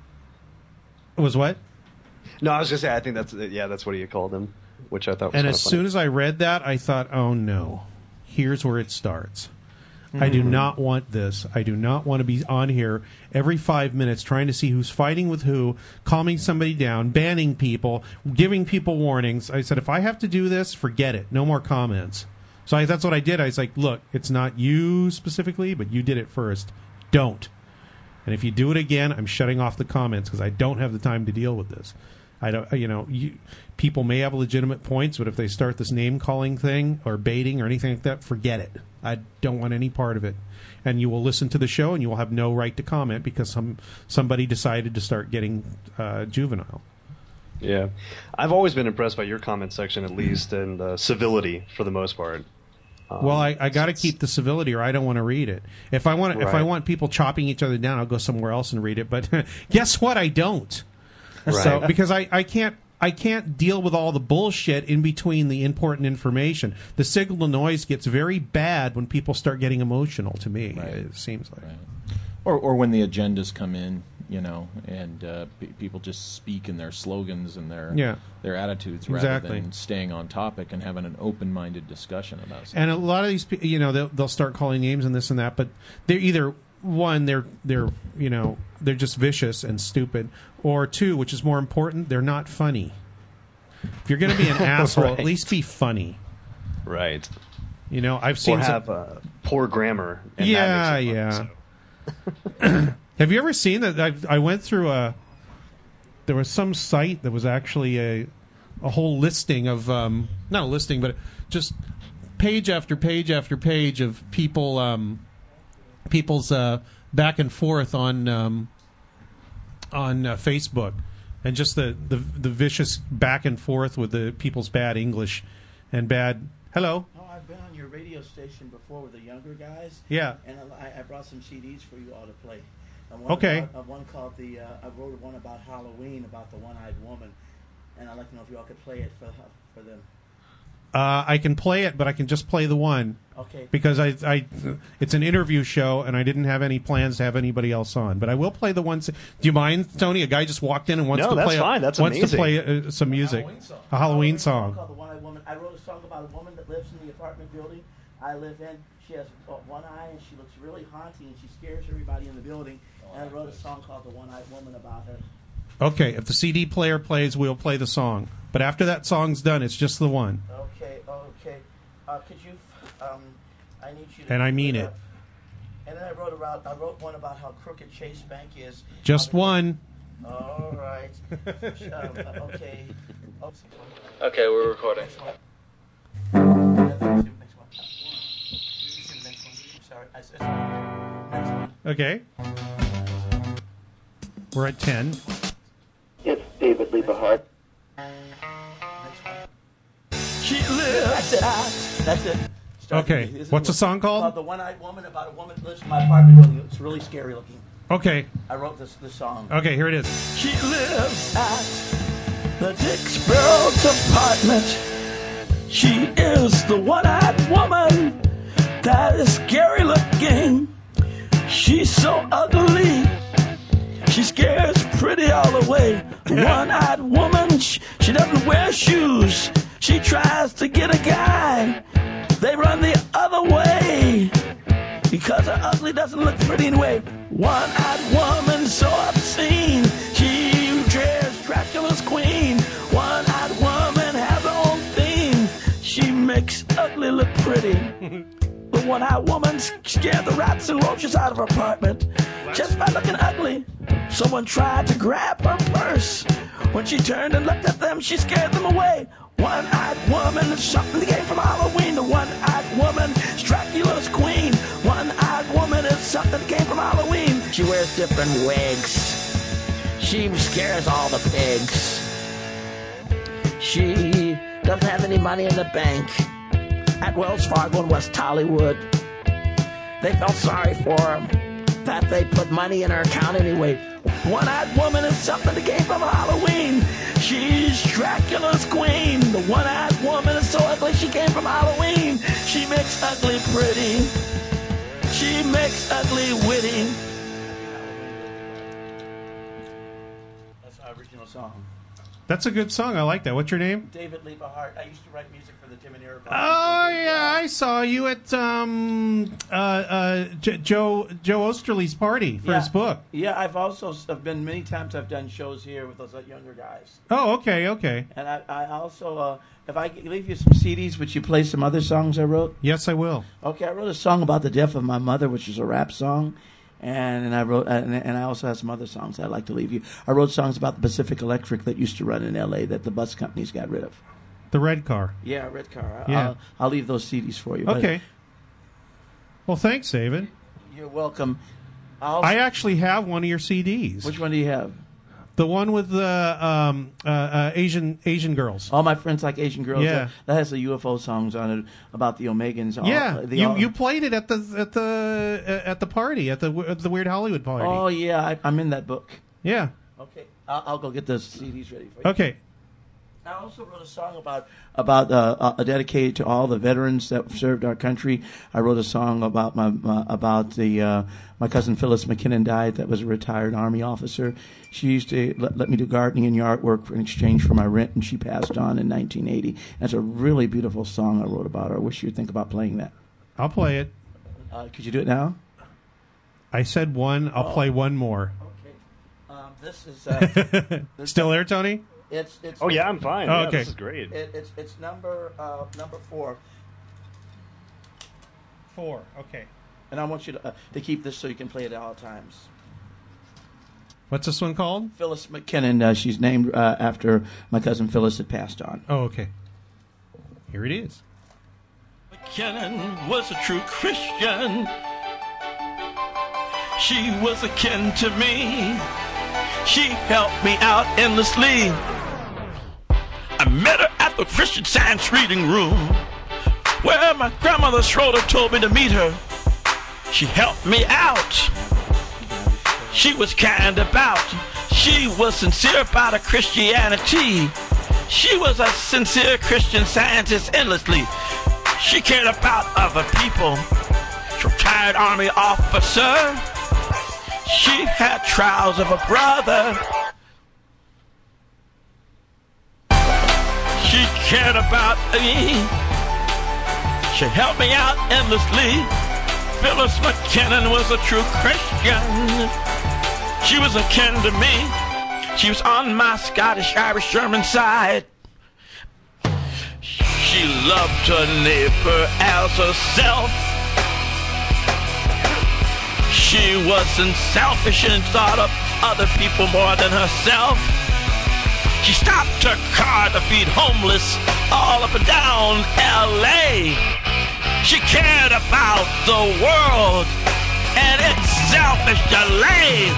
was what? No, I was gonna say I think that's yeah, that's what he called him, which I thought was And kinda as funny. soon as I read that, I thought, oh no, here's where it starts. I do not want this. I do not want to be on here every five minutes trying to see who's fighting with who, calming somebody down, banning people, giving people warnings. I said, if I have to do this, forget it. No more comments. So I, that's what I did. I was like, look, it's not you specifically, but you did it first. Don't. And if you do it again, I'm shutting off the comments because I don't have the time to deal with this. I don't, you know, you, people may have legitimate points, but if they start this name calling thing or baiting or anything like that, forget it. I don't want any part of it. And you will listen to the show, and you will have no right to comment because some somebody decided to start getting uh, juvenile. Yeah, I've always been impressed by your comment section, at least, and uh, civility for the most part. Um, Well, I, I got to keep the civility, or I don't want to read it. If I want, if I Right. want people chopping each other down, I'll go somewhere else and read it. But guess what? I don't. So Right. because I, I can't I can't deal with all the bullshit in between the important information. The signal to noise gets very bad when people start getting emotional. To me, Right. it seems like. Right. Or or when the agendas come in, you know, and uh, pe people just speak in their slogans and their Yeah. their attitudes rather Exactly. than staying on topic and having an open-minded discussion about something. And a lot of these, pe- you know, they'll, they'll start calling names and this and that, but they're either one, they're they're you know they're just vicious and stupid, or two, which is more important, they're not funny. If you're going to be an asshole, Right. at least be funny. right. You know, I've seen Or some- have uh, poor grammar. And Yeah, that makes it yeah. fun, so. Have you ever seen that? I, I went through a. There was some site that was actually a, a whole listing of um, not a listing, but just page after page after page of people, um, people's uh, back and forth on um, on uh, Facebook, and just the, the the vicious back and forth with the people's bad English and bad. Hello. Oh, I've been on your radio station before with the younger guys. Yeah. And I, I brought some C Ds for you all to play. And one Okay. About, uh, one called the. Uh, I wrote one about Halloween, about the one-eyed woman, and I'd like to know if you all could play it for for them. Uh, I can play it, but I can just play the one. Okay. Because I, I, it's an interview show, and I didn't have any plans to have anybody else on. But I will play the ones. Do you mind, Tony? A guy just walked in and wants No, to that's play. a- fine. That's wants amazing. to play uh, some music, a Halloween song. Called the one-eyed woman. I wrote a song about a woman that lives in the apartment building, I live in. She has uh, one eye, and she looks really haunting, and she scares everybody in the building. And I wrote a song called The One-Eyed Woman about her. Okay, if the C D player plays, we'll play the song. But after that song's done, it's just the one. Okay, okay. Uh, could you, um, I need you to... And I mean it. Up. And then I wrote about, I wrote one about how crooked Chase Bank is. Just one. All right. um, okay. Oh, okay, we're recording. Okay. We're at ten. It's David Liebehart. She lives. That's it. That's it. Start Okay. What's the song called? Called The One-Eyed Woman, about a woman who lives in my apartment building. It's really scary looking. Okay. I wrote this this song. Okay, here it is. She lives at the Dick Sparrow's apartment. She is the one-eyed woman that is scary looking. She's so ugly. She scares pretty all the way. One-eyed woman, she, she doesn't wear shoes. She tries to get a guy. They run the other way because her ugly doesn't look pretty anyway. One-eyed woman, so obscene. She dreads Dracula's queen. One-eyed woman has her own theme. She makes ugly look pretty. The one-eyed woman scared the rats and roaches out of her apartment just by looking ugly. Someone tried to grab her purse. When she turned and looked at them, she scared them away. One-eyed woman is something that came from Halloween. The one-eyed woman is Dracula's queen. One-eyed woman is something that came from Halloween. She wears different wigs. She scares all the pigs. She doesn't have any money in the bank. At Wells Fargo in West Hollywood, they felt sorry for her that they put money in her account anyway. One-eyed woman is something that came from Halloween. She's Dracula's queen. The one-eyed woman is so ugly she came from Halloween. She makes ugly pretty. She makes ugly witty. That's our original song. That's a good song. I like that. What's your name? David Liebehart. I used to write music for the Tim and Eric. Oh yeah, I saw you at um, uh, uh, J- Joe Joe Osterley's party for yeah. his book. Yeah, I've also I've been many times. I've done shows here with those younger guys. Oh, okay, okay. And I, I also, uh, if I leave you some C Ds, would you play some other songs I wrote? Yes, I will. Okay, I wrote a song about the death of my mother, which is a rap song. And, and I wrote, and, and I also have some other songs I'd like to leave you. I wrote songs about the Pacific Electric that used to run in L A that the bus companies got rid of. The red car. Yeah, red car. Yeah. I'll, I'll leave those C Ds for you. Okay. Well, thanks, David. You're welcome. I'll, I actually have one of your C Ds. Which one do you have? The one with the um, uh, uh, Asian Asian girls. All my friends like Asian girls. Yeah. That, that has the U F O songs on it about the Omegans. All, Yeah, the, you all, you played it at the at the uh, at the party at the at the Weird Hollywood party. Oh yeah, I, I'm in that book. Yeah. Okay, I'll, I'll go get those C Ds ready for you. Okay. I also wrote a song about about uh, uh, dedicated to all the veterans that served our country. I wrote a song about my, my about the uh, my cousin Phyllis McKinnon died. That was a retired Army officer. She used to let, let me do gardening and yard work for, in exchange for my rent, and she passed on in nineteen eighty. That's a really beautiful song I wrote about her. I wish you'd think about playing that. I'll play it. Uh, could you do it now? I said one. I'll Oh. play one more. Okay. Um, this is uh, this Still there, Tony? It's it's. Oh yeah, I'm fine. Oh, Yeah, okay. This is great. It, it's it's number uh, number four, Four. Okay. and I want you to uh, to keep this so you can play it at all times. What's this one called? Phyllis McKinnon. Uh, she's named uh, after my cousin Phyllis had passed on. Oh, okay. Here it is. McKinnon was a true Christian. She was akin to me. She helped me out endlessly. I met her at the Christian Science reading room, where my grandmother Schroeder told me to meet her. She helped me out. She was kind about. She was sincere about her Christianity. She was a sincere Christian Scientist endlessly. She cared about other people. She was a retired Army officer. She had trials of a brother. She cared about me. She helped me out endlessly. Phyllis McKinnon was a true Christian. She was akin to me. She was on my Scottish Irish German side. She loved her neighbor as herself. She wasn't selfish and thought of other people more than herself. She stopped her car to feed homeless all up and down L A. She cared about the world and its selfish delay.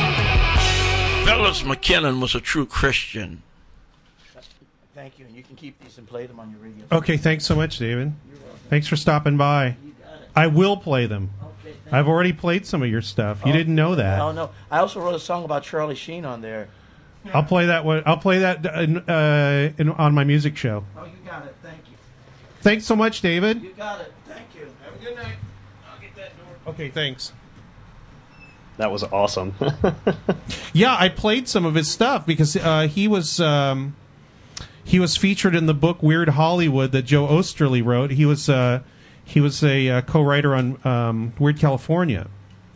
Phyllis McKinnon was a true Christian. Thank you, and you can keep these and play them on your radio. Okay, thanks so much, David. Thanks for stopping by. I will play them. Okay, I've already played some of your stuff. You oh, didn't know that. Oh no! I also wrote a song about Charlie Sheen on there. I'll play that one. I'll play that in, uh, in, on my music show. Oh, you got it. Thank you. Thanks so much, David. You got it. Thank you. Have a good night. I'll get that door. Okay, thanks. That was awesome. Yeah, I played some of his stuff because uh, he was um, he was featured in the book Weird Hollywood that Joe Osterly wrote. He was uh, he was a uh, co-writer on um, Weird California.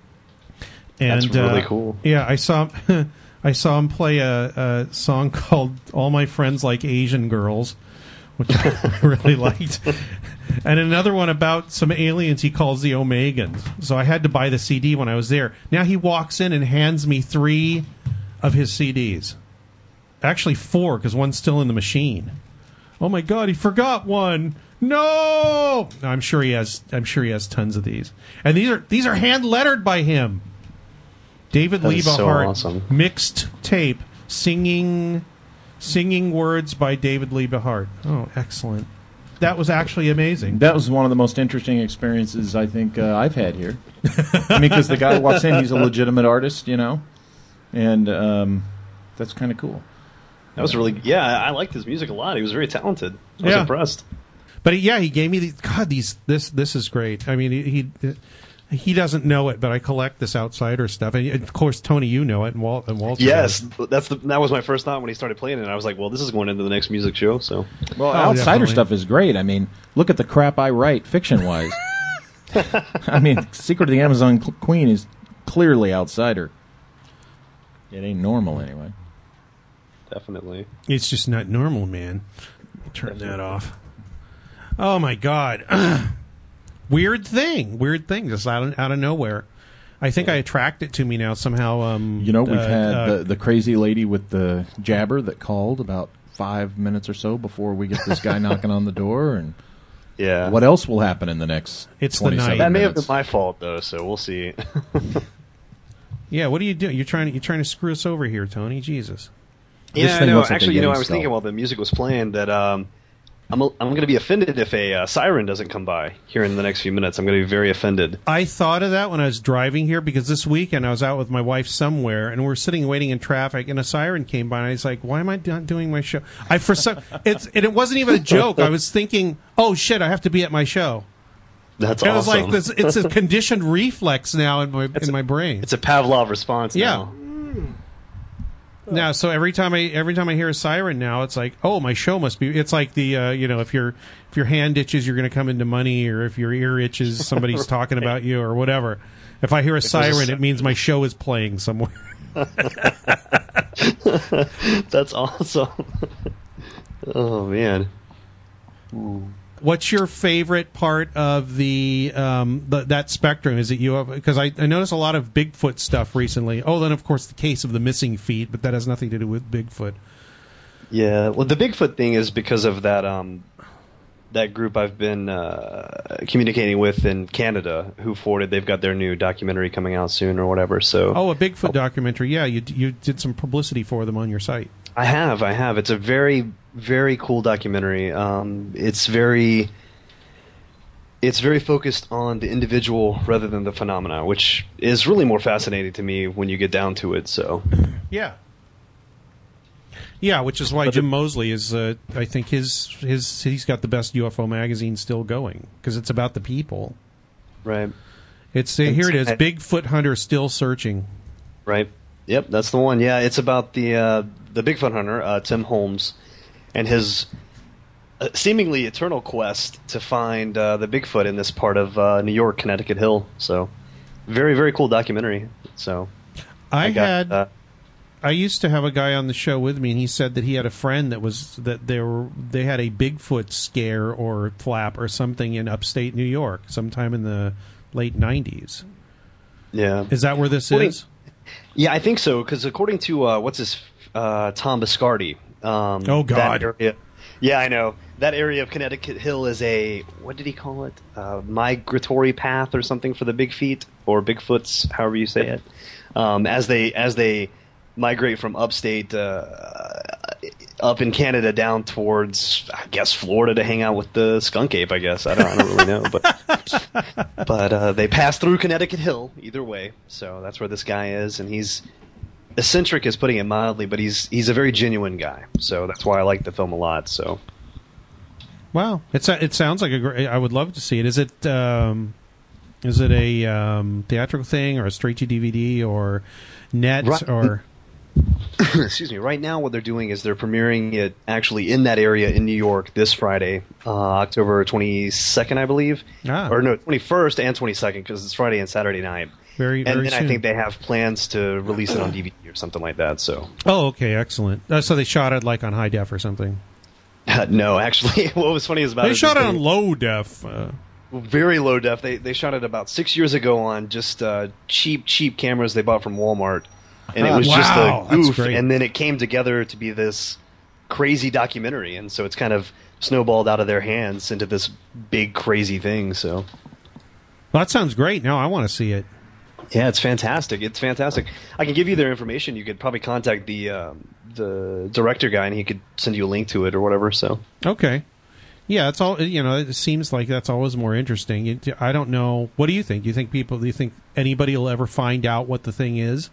And, That's really uh, cool. Yeah, I saw I saw him play a, a song called "All My Friends Like Asian Girls," which I really liked. And another one about some aliens he calls the Omegans. So I had to buy the C D when I was there. Now he walks in and hands me three of his C Ds. Actually four, because one's still in the machine. Oh my God, he forgot one. No! I'm sure he has. I'm sure he has tons of these. And these are these are hand lettered by him. David That is so Liebehart, awesome. mixed tape, singing, singing words by David Liebehart. Oh, excellent. That was actually amazing. That was one of the most interesting experiences I think uh, I've had here. I mean, because the guy who walks in, he's a legitimate artist, you know, and um, that's kind of cool. That was really, yeah, I liked his music a lot. He was very talented. I was Yeah. impressed. But yeah, he gave me the God. These this this is great. I mean, he he, he doesn't know it, but I collect this Outsider stuff, and of course, Tony, you know it, and Walt and Walter. Yes, does. that's the, that was my first thought when he started playing it. I was like, well, this is going into the next music show. So, well, Oh, Outsider definitely. stuff is great. I mean, look at the crap I write fiction-wise. I mean, Secret of the Amazon Qu- Queen is clearly Outsider. It ain't normal anyway. Definitely. It's just not normal, man. Turn that off. Oh my God. Weird thing. Weird thing. Just out of, out of nowhere. I think I attract it to me now somehow. Um, You know, we've uh, had uh, the, the crazy lady with the jabber that called about five minutes or so before we get this guy knocking on the door. And Yeah. what else will happen in the next It's the twenty-seven night. That may have minutes? been my fault, though, so we'll see. Yeah, what are you doing? You're trying to you're trying to screw us over here, Tony. Jesus. This Yeah, I thing know. looks like a Actually, you know, Yeti I was skull. thinking while the music was playing that um, I'm a, I'm going to be offended if a uh, siren doesn't come by here in the next few minutes. I'm going to be very offended. I thought of that when I was driving here because this weekend I was out with my wife somewhere and we we're sitting waiting in traffic and a siren came by and I was like, "Why am I not doing my show?" I for some it's and it wasn't even a joke. I was thinking, "Oh shit, I have to be at my show." That's And it was awesome. like this. It's a conditioned reflex now in my It's in a- my brain. It's a Pavlov response Yeah. now. Now, so every time I every time I hear a siren now, it's like, oh, my show must be. It's like the uh, you know, if your if your hand itches, you're going to come into money, or if your ear itches, somebody's talking about you, or whatever. If I hear a If there's a siren, si- it means my show is playing somewhere. That's awesome. Oh man. What's your favorite part of the, um, the that spectrum? Is it you? Because I, I notice a lot of Bigfoot stuff recently. Oh, then of course the case of the missing feet, but that has nothing to do with Bigfoot. Yeah, well, the Bigfoot thing is because of that um, that group I've been uh, communicating with in Canada, who forwarded. They've got their new documentary coming out soon or whatever. So, Oh, a Bigfoot documentary. Yeah, you you did some publicity for them on your site. I have, I have. It's a very, very cool documentary. Um, it's very, it's very focused on the individual rather than the phenomena, which is really more fascinating to me when you get down to it. So, Yeah. Yeah, which is why Jim Mosley is. Uh, I think his his he's got the best U F O magazine still going because it's about the people. right, It's uh, here it is. I- Bigfoot hunter still searching. right. Yep, that's the one. Yeah, it's about the uh, the Bigfoot hunter, uh, Tim Holmes, and his a seemingly eternal quest to find uh, the Bigfoot in this part of uh, New York, Connecticut Hill. So, very, very cool documentary. So, I, I got, had. Uh, I used to have a guy on the show with me, and he said that he had a friend that was that they were they had a Bigfoot scare or flap or something in upstate New York sometime in the late nineties. Yeah, is that where this according, is? Yeah, I think so. Because according to uh, what's his uh, Tom Biscardi. Um, oh God. That area, yeah, I know that area of Connecticut Hill is a what did he call it? Uh, migratory path or something for the big feet or Bigfoots, however you say it. Um, as they as they migrate from upstate uh, up in Canada down towards, I guess, Florida to hang out with the skunk ape, I guess. I don't, I don't really know. But but uh, they pass through Connecticut Hill either way. So that's where this guy is. And he's eccentric is putting it mildly, but he's he's a very genuine guy. So that's why I like the film a lot. So wow. It's a, it sounds like a great, I would love to see it. Is it... Um Is it a um, theatrical thing or a straight to D V D or net right. or? Excuse me. Right now, what they're doing is they're premiering it actually in that area in New York this Friday, uh, October twenty-second, I believe, ah. or no, twenty-first and twenty-second because it's Friday and Saturday night. Very, and very then soon. I think they have plans to release it on D V D or something like that. So. Oh, okay, excellent. Uh, so they shot it like on high def or something. Uh, no, actually, what was funny is about they it shot it they, on low def. Uh, Very low def. They they shot it about six years ago on just uh, cheap cheap cameras they bought from Walmart, and it was wow, just a goof. great. And then it came together to be this crazy documentary, and so it's kind of snowballed out of their hands into this big crazy thing. So, well, that sounds great. Now I want to see it. Yeah, it's fantastic. It's fantastic. I can give you their information. You could probably contact the um, the director guy, and he could send you a link to it or whatever. So okay. Yeah, it's all you know. It seems like that's always more interesting. It, I don't know. What do you think? Do you think people? Do you think anybody will ever find out what the thing is?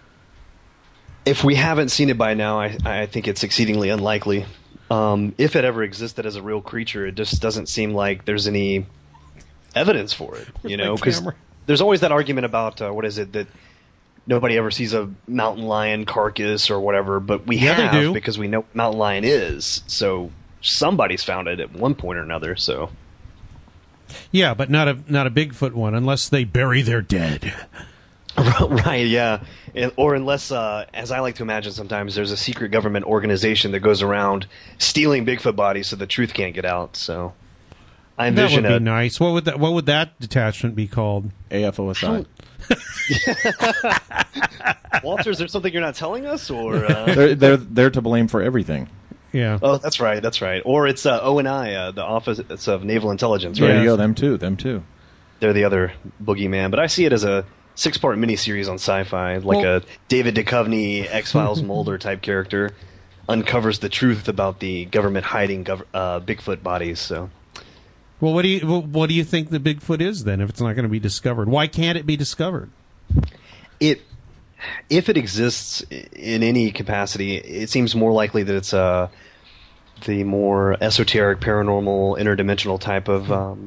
If we haven't seen it by now, I, I think it's exceedingly unlikely. Um, if it ever existed as a real creature, it just doesn't seem like there's any evidence for it. You know, because there's always that argument about uh, what is it that nobody ever sees a mountain lion carcass or whatever, but we yeah, have they do. because we know what mountain lion is. So. Somebody's found it at one point or another, so yeah, but not a not a Bigfoot one, unless they bury their dead. Right? Yeah, and, or unless, uh, as I like to imagine, sometimes there's a secret government organization that goes around stealing Bigfoot bodies so the truth can't get out. So I envision that would a, be nice. What would that What would that detachment be called? A F O S I. Walter, is there something you're not telling us, or uh... they're they're they're to blame for everything. Yeah. Oh, that's right. That's right. Or it's uh, O N I, uh, the Office of Naval Intelligence. Right? There you go. Them too. Them too. They're the other boogeyman. But I see it as a six-part miniseries on Sci-Fi, like well, a David Duchovny, X-Files Mulder type character uncovers the truth about the government hiding gov- uh, Bigfoot bodies. So, well, what do you well, what do you think the Bigfoot is then? If it's not going to be discovered, why can't it be discovered? It. If it exists in any capacity, it seems more likely that it's uh, the more esoteric, paranormal, interdimensional type of um,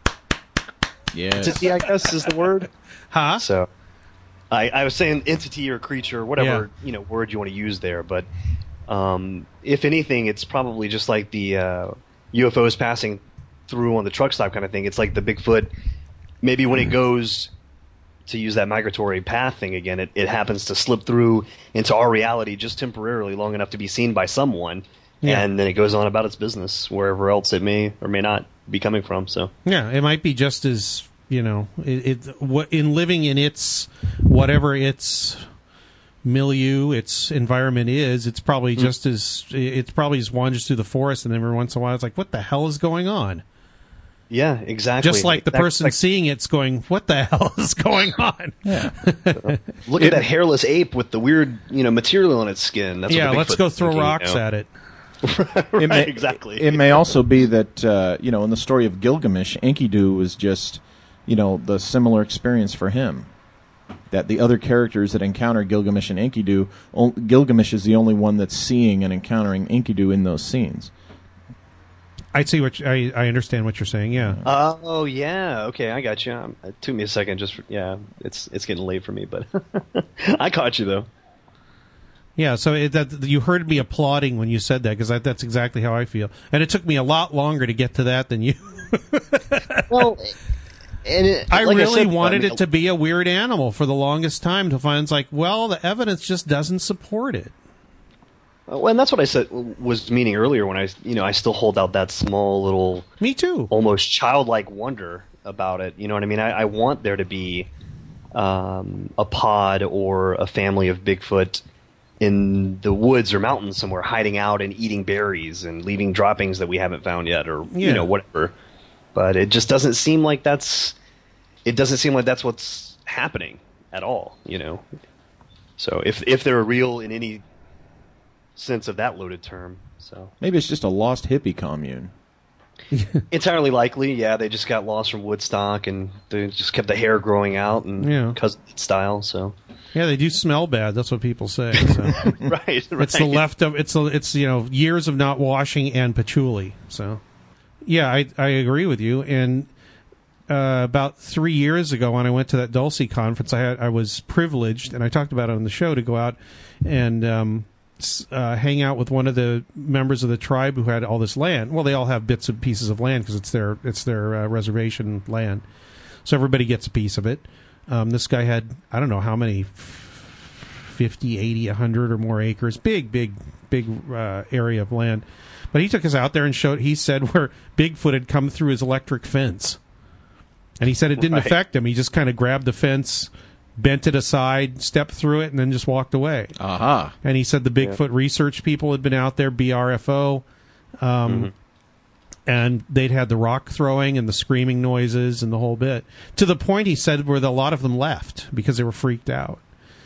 yes. entity, I guess is the word. Huh? So, I, I was saying entity or creature, whatever yeah. you know word you want to use there. But um, if anything, it's probably just like the uh, U F Os passing through on the truck stop kind of thing. It's like the Bigfoot. Maybe when it goes. To use that migratory path thing again, it, it happens to slip through into our reality just temporarily, long enough to be seen by someone, yeah. and then it goes on about its business wherever else it may or may not be coming from. So yeah, it might be just as you know, it, it what in living in its whatever its milieu, its environment is. It's probably mm. just as it's probably just wanders through the forest, and every once in a while, it's like, what the hell is going on? Yeah, exactly. Just like the That's person like, seeing it's going, what the hell is going on? Yeah. So, look at that hairless ape with the weird, you know, material on its skin. That's yeah, what let's go throw thinking, rocks you know? at it. right, it may, exactly. It may also be that, uh, you know, in the story of Gilgamesh, Enkidu was just, you know, the similar experience for him. That the other characters that encounter Gilgamesh and Enkidu, o- Gilgamesh is the only one that's seeing and encountering Enkidu in those scenes. I see what you, I I understand what you're saying. Yeah. Uh, oh yeah. Okay, I got you. Um, it took me a second. Just for, yeah, it's it's getting late for me, but I caught you though. Yeah, so it, that, you heard me applauding when you said that, because that's exactly how I feel. And it took me a lot longer to get to that than you. Well, and it, I like really I said, wanted I mean, it to be a weird animal for the longest time, to find it's like, well, the evidence just doesn't support it. Well, and that's what I said was meaning earlier when I, you know, I still hold out that small little, me too, almost childlike wonder about it. You know what I mean? I, I want there to be um, a pod or a family of Bigfoot in the woods or mountains somewhere, hiding out and eating berries and leaving droppings that we haven't found yet, or Yeah. you know, whatever. But it just doesn't seem like that's. It doesn't seem like that's what's happening at all. You know. So if if they're real in any sense of that loaded term, so Maybe it's just a lost hippie commune. entirely likely, yeah. They just got lost from Woodstock and they just kept the hair growing out and Yeah. cousin style. So Yeah, they do smell bad. That's what people say. So. right, right. It's the left of it's the, it's you know years of not washing and patchouli. So yeah, I I agree with you. And uh, about three years ago, when I went to that Dulce conference, I had I was privileged, and I talked about it on the show, to go out and um, s- uh, hang out with one of the members of the tribe who had all this land. Well, they all have bits and pieces of land because it's their it's their uh, reservation land. So everybody gets a piece of it. Um, this guy had, I don't know how many, fifty, eighty, one hundred or more acres. Big, big, big uh, area of land. But he took us out there and showed, he said, where Bigfoot had come through his electric fence. And he said it didn't Right. affect him. He just kind of grabbed the fence, bent it aside, stepped through it, and then just walked away. Aha. And he said the Bigfoot research people had been out there, B R F O, um, Mhm. and they'd had the rock throwing and the screaming noises and the whole bit. To the point, he said, where the, a lot of them left because they were freaked out.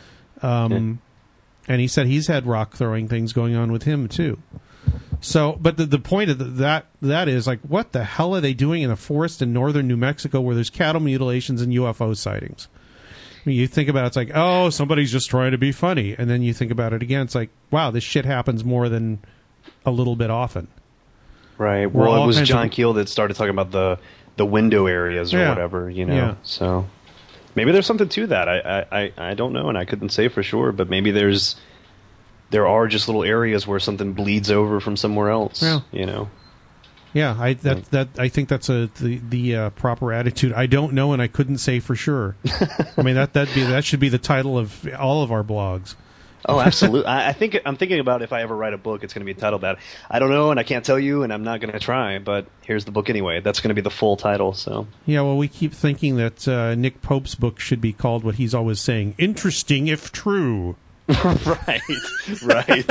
Um, And he said he's had rock throwing things going on with him, too. So, but the, the point of the, that that is, like, what the hell are they doing in a forest in northern New Mexico where there's cattle mutilations and U F O sightings? I mean, you think about it, it's like, oh, somebody's just trying to be funny. And then you think about it again, it's like, wow, this shit happens more than a little bit often. Right. Where Well, all it was kinds John of- Keel that started talking about the the window areas or Yeah. whatever, you know. Yeah. So maybe there's something to that. I, I, I, I don't know, and I couldn't say for sure, but maybe there's there are just little areas where something bleeds over from somewhere else. Yeah. You know. Yeah, I that that I think that's a the the uh, proper attitude. I don't know, and I couldn't say for sure. I mean that that be that should be the title of all of our blogs. Oh, absolutely. I, I think I'm thinking about if I ever write a book, it's going to be titled that. I don't know, and I can't tell you, and I'm not going to try. But here's the book anyway. That's going to be the full title. So Yeah, well, we keep thinking that uh, Nick Pope's book should be called what he's always saying: interesting if true. right, right.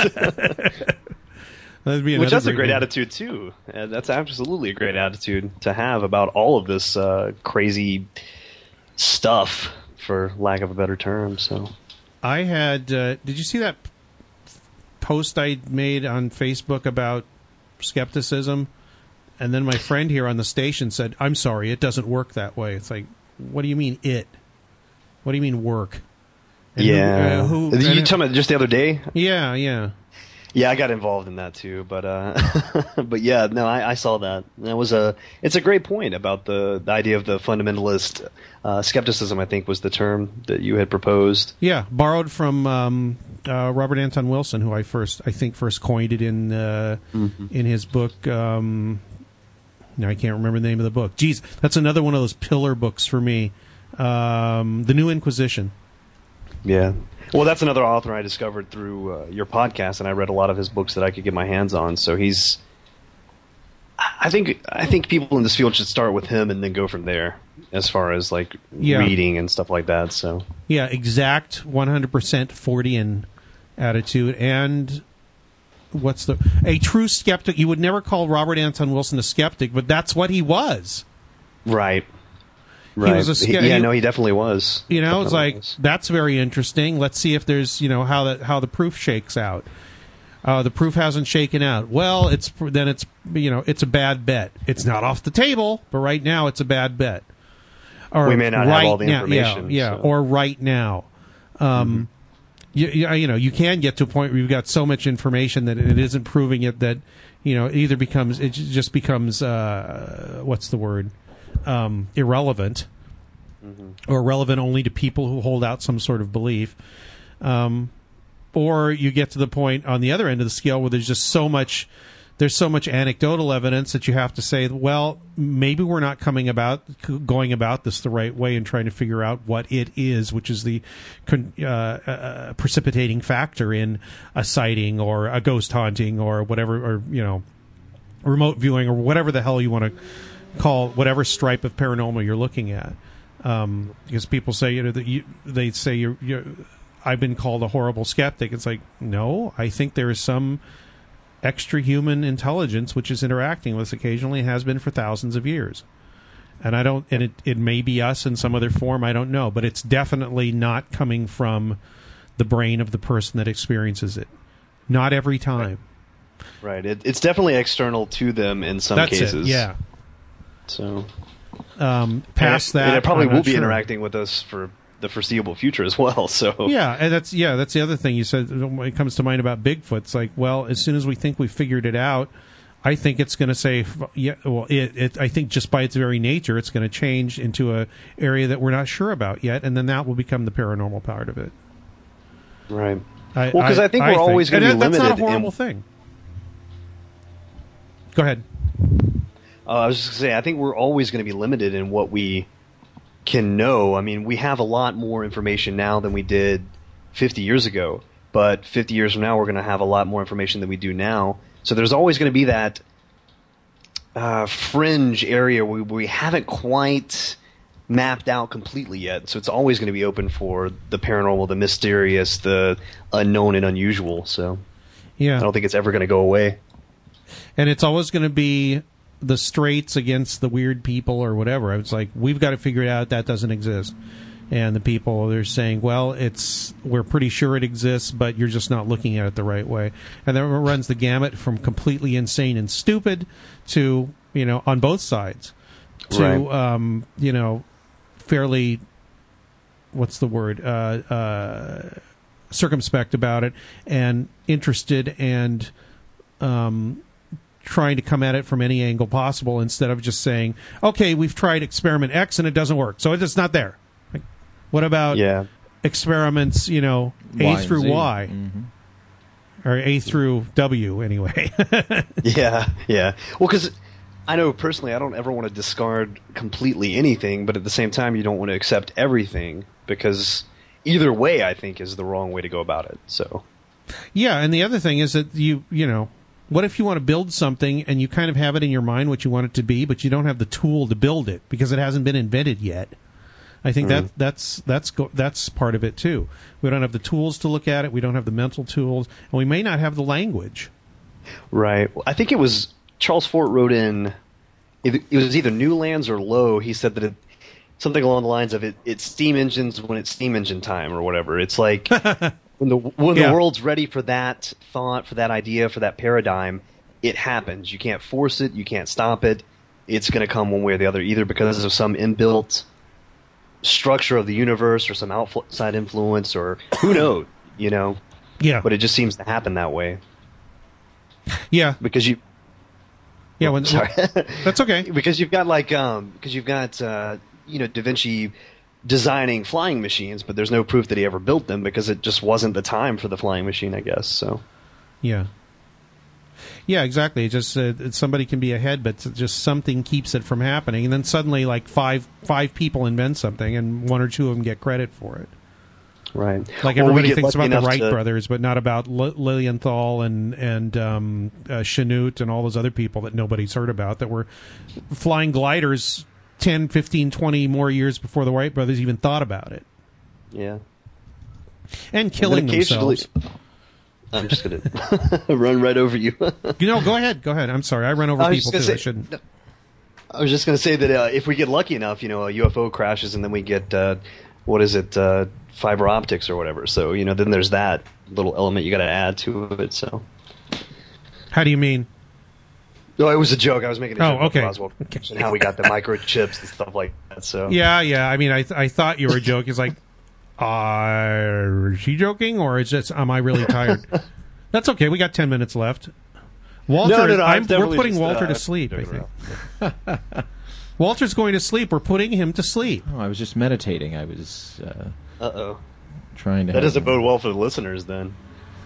That'd be Which another that's a great name. attitude too. Uh, that's absolutely a great attitude to have about all of this uh, crazy stuff, for lack of a better term. So I had. Uh, did you see that post I made on Facebook about skepticism? And then my friend here on the station said, "I'm sorry, it doesn't work that way." It's like, what do you mean it? What do you mean work? And yeah, Who, uh, who, you and- talking about just the other day? Yeah, yeah. Yeah, I got involved in that too, but uh, but yeah, no, I, I saw that. That was a. It's a great point about the, the idea of the fundamentalist uh, skepticism. I think was the term that you had proposed. Yeah, borrowed from um, uh, Robert Anton Wilson, who I first, I think, first coined it in uh, Mhm. in his book. Um, no, I can't remember the name of the book. Jeez, that's another one of those pillar books for me. Um, the New Inquisition. Yeah. Well, that's another author I discovered through uh, your podcast, and I read a lot of his books that I could get my hands on. So he's, I think, I think people in this field should start with him and then go from there, as far as like Yeah. reading and stuff like that. So Yeah, exact one hundred percent Fordian attitude. And what's the... A true skeptic. You would never call Robert Anton Wilson a skeptic, but that's what he was. right, He right. was a ske- yeah, he- no, he definitely was. You know, it's Definitely like, was. that's very interesting. Let's see if there's, you know, how that how the proof shakes out. Uh, the proof hasn't shaken out. Well, it's then it's, you know, it's a bad bet. It's not off the table, but right now it's a bad bet. Or We may not have right all the now, information, Yeah, yeah. so. Or right now. Um, you, you, you know, you can get to a point where you've got so much information that it isn't proving it that, you know, it either becomes, it just becomes, uh, what's the word? Um, irrelevant. Or relevant only to people who hold out some sort of belief. Um, or you get to the point on the other end of the scale where there's just so much there's so much anecdotal evidence that you have to say, well, maybe we're not coming about going about this the right way and trying to figure out what it is, which is the uh, uh, precipitating factor in a sighting or a ghost haunting or whatever, or, you know, remote viewing or whatever the hell you want to call whatever stripe of paranormal you're looking at. Um, because people say, you know, that you, they say you're, you're, I've been called a horrible skeptic. It's like, no, I think there is some extra human intelligence which is interacting with us occasionally, has been for thousands of years. And I don't, and it, it may be us in some other form, I don't know, but it's definitely not coming from the brain of the person that experiences it. Not every time. Right. right. It, it's definitely external to them in some That's cases. It, yeah. So, um, past and it, that, and it probably I'm will be sure. interacting with us for the foreseeable future as well. So yeah, and that's yeah, that's the other thing you said when it comes to mind about Bigfoot. It's like, well, as soon as we think we figured it out, I think it's going to say, yeah, well, it, it. I think just by its very nature, it's going to change into a area that we're not sure about yet, and then that will become the paranormal part of it. Right. I, well, because I, I think we're I always going to be that's limited. That's not a horrible in, thing. Go ahead. Uh, I was just going to say, I think we're always going to be limited in what we can know. I mean, we have a lot more information now than we did fifty years ago, but fifty years from now, we're going to have a lot more information than we do now. So there's always going to be that uh, fringe area where we haven't quite mapped out completely yet. So it's always going to be open for the paranormal, the mysterious, the unknown and unusual. So yeah, I don't think it's ever going to go away. And it's always going to be the straights against the weird people or whatever. It's like, we've got to figure it out. That doesn't exist. And the people, they're saying, well, it's we're pretty sure it exists, but you're just not looking at it the right way. And then it runs the gamut from completely insane and stupid to, you know, on both sides, to, right. um, you know, fairly, what's the word, uh, uh, circumspect about it and interested and um trying to come at it from any angle possible instead of just saying, okay, we've tried experiment X and it doesn't work, so it's not there. Like, what about yeah. experiments, you know, A Y through Z. Y? Mm-hmm. Or A through W, anyway. yeah, yeah. Well, because I know personally I don't ever want to discard completely anything, but at the same time you don't want to accept everything, because either way I think is the wrong way to go about it. So yeah, and the other thing is that you, you know, what if you want to build something and you kind of have it in your mind what you want it to be, but you don't have the tool to build it because it hasn't been invented yet? I think mm-hmm. that that's that's go, that's part of it too. We don't have the tools to look at it. We don't have the mental tools, and we may not have the language. Right. I think it was Charles Fort wrote in. It, it was either Newlands or Lowe. He said that it, something along the lines of it. It's steam engines when it's steam engine time or whatever. It's like. When the when yeah. the world's ready for that thought, for that idea, for that paradigm, it happens. You can't force it. You can't stop it. It's going to come one way or the other, either because of some inbuilt structure of the universe or some outside influence, or who knows, you know? Yeah. But it just seems to happen that way. Yeah. Because you... Yeah, when, sorry. That's okay. Because you've got, like, um, because you've got, uh, you know, Da Vinci... designing flying machines, but there's no proof that he ever built them because it just wasn't the time for the flying machine, I guess. So, yeah, yeah, exactly. It just uh, somebody can be ahead, but just something keeps it from happening, and then suddenly, like five five people invent something, and one or two of them get credit for it. Right. Like well, everybody thinks about the Wright to... brothers, but not about L- Lilienthal and and um, uh, Chanute and all those other people that nobody's heard about that were flying gliders ten, fifteen, twenty more years before the Wright brothers even thought about it. Yeah. And killing and themselves. I'm just going to run right over you. You know, go ahead, go ahead. I'm sorry, I run over people too. Say, I shouldn't. I was just going to say that uh, if we get lucky enough, you know, a U F O crashes and then we get, uh, what is it, uh, fiber optics or whatever. So, you know, then there's that little element you got to add to it. So, how do you mean? No, it was a joke. I was making a joke oh, okay. about Roswell and how we got the microchips and stuff like that. So yeah, yeah. I mean, I th- I thought you were joking. It's like, uh, is she joking or is just am I really tired? That's okay. We got ten minutes left. Walter, no, no, no, I'm, we're putting just, Walter uh, to sleep. I think Walter's going to sleep. We're putting him to sleep. Oh, I was just meditating. I was. Uh oh. Trying to. That have doesn't bode well for the listeners, then.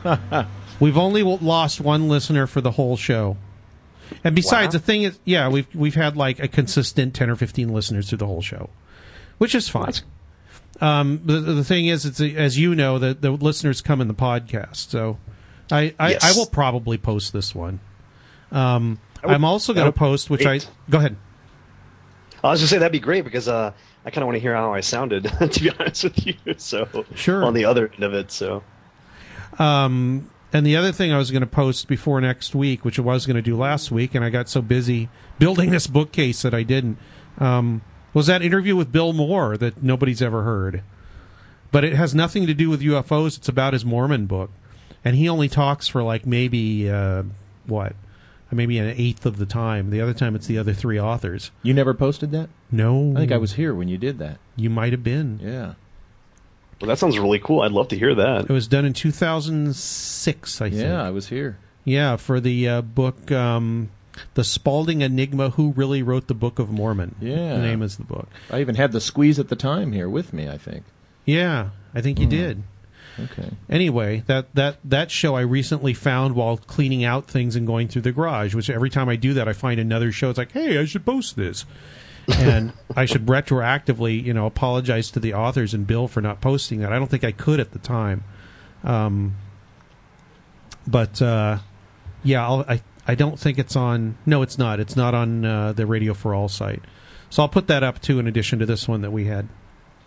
We've only lost one listener for the whole show. And besides, Wow. the thing is, yeah, we've we've had like a consistent ten or fifteen listeners through the whole show, which is fine. Um, the the thing is, it's as you know, the the listeners come in the podcast, so I I, Yes. I will probably post this one. Um, I would- I'm also going that to would post, which great. I go ahead. I was just say that'd be great because uh, I kind of want to hear how I sounded, to be honest with you. So Sure. on the other end of it, so Um, and the other thing I was going to post before next week, which I was going to do last week, and I got so busy building this bookcase that I didn't, um, was that interview with Bill Moore that nobody's ever heard. But it has nothing to do with U F Os. It's about his Mormon book. And he only talks for like maybe, uh, what? Maybe an eighth of the time. The other time it's the other three authors. You never posted that? No. I think I was here when you did that. You might have been. Yeah. well, that sounds really cool. I'd love to hear that. It was done in two thousand six, I think. Yeah, I was here. Yeah, for the uh, book, um, The Spalding Enigma, Who Really Wrote the Book of Mormon. Yeah. The name is the book. I even had the squeeze at the time here with me, I think. Yeah, I think you Mm. did. Okay. Anyway, that, that, that show I recently found while cleaning out things and going through the garage, which every time I do that, I find another show. It's like, hey, I should post this. And I should retroactively, you know, apologize to the authors and Bill for not posting that. I don't think I could at the time. Um, but, uh, yeah, I'll, I I don't think it's on... No, it's not. It's not on uh, the Radio for All site. So I'll put that up, too, in addition to this one that we had.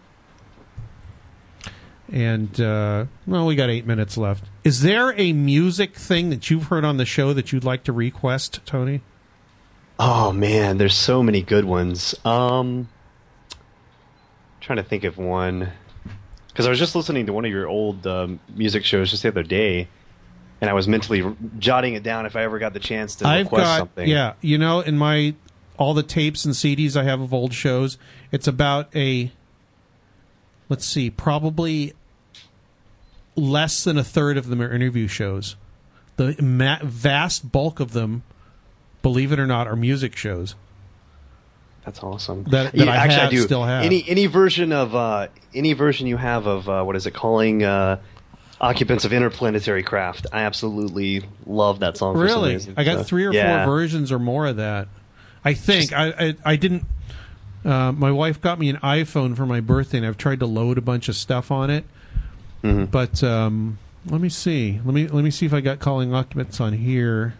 And, uh, well, we got eight minutes left. Is there a music thing that you've heard on the show that you'd like to request, Tony? Oh man, there's so many good ones. Um, trying to think of one because I was just listening to one of your old um, music shows just the other day, and I was mentally r- jotting it down if I ever got the chance to I've request got, something. yeah, you know, in my, all the tapes and C Ds I have of old shows, it's about a, let's see, probably less than a third of them are interview shows. The ma- vast bulk of them, believe it or not, are music shows. That's awesome. That, that Yeah, I actually, have, I do. still have. Any any version of uh, any version you have of uh, what is it calling uh, Occupants of Interplanetary Craft? I absolutely love that song. For some Really? reason. I got So, three or yeah. four versions or more of that. I think. I, I I didn't... Uh, my wife got me an iPhone for my birthday, and I've tried to load a bunch of stuff on it. Mm-hmm. But um, let me see. Let me let me see if I got Calling Occupants on here.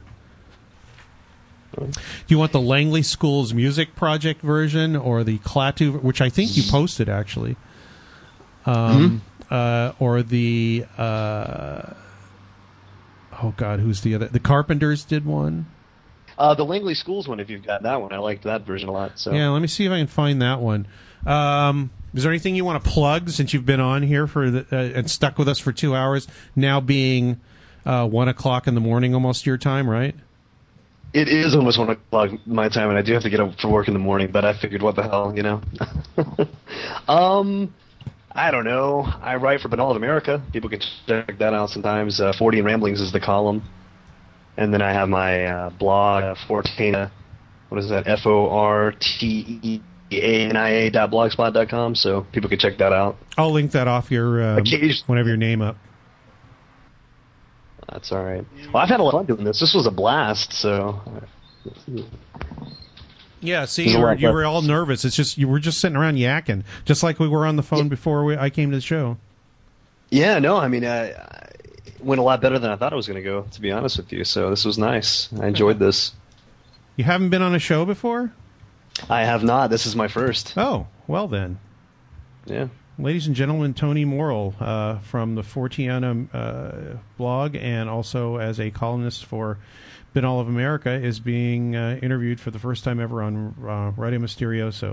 Do you want the Langley School's Music Project version or the Klaatu, which I think you posted actually, um, Mm-hmm. uh, or the uh, oh god, who's the other? The Carpenters did one. Uh, the Langley Schools one, if you've got that one, I liked that version a lot. So Yeah, let me see if I can find that one. Um, is there anything you want to plug since you've been on here for the, uh, and stuck with us for two hours? Now being uh, one o'clock in the morning, almost your time, right? it is almost one o'clock my time, and I do have to get up for work in the morning. But I figured, what the hell, you know? um, I don't know. I write for Banal of America. People can check that out sometimes. Uh, Fortean Ramblings is the column, and then I have my uh, blog, uh, Fortana. What is that? F O R T E A N I A dot blogspot dot com. So people can check that out. I'll link that off your um, Occasion- whenever your name up. That's all right. Well, I've had a lot of fun doing this. This was a blast. So. Yeah, see, There's a you were, lot you left. were all nervous. It's just you were just sitting around yakking, just like we were on the phone before we, I came to the show. Yeah, no, I mean, uh, it went a lot better than I thought it was going to go, to be honest with you. So this was nice. I enjoyed this. You haven't been on a show before? I have not. This is my first. Oh, well then. Yeah. Ladies and gentlemen, Tony Morrill uh, from the Fortiana uh, blog and also as a columnist for Banal of America is being uh, interviewed for the first time ever on uh, Radio Mysterioso.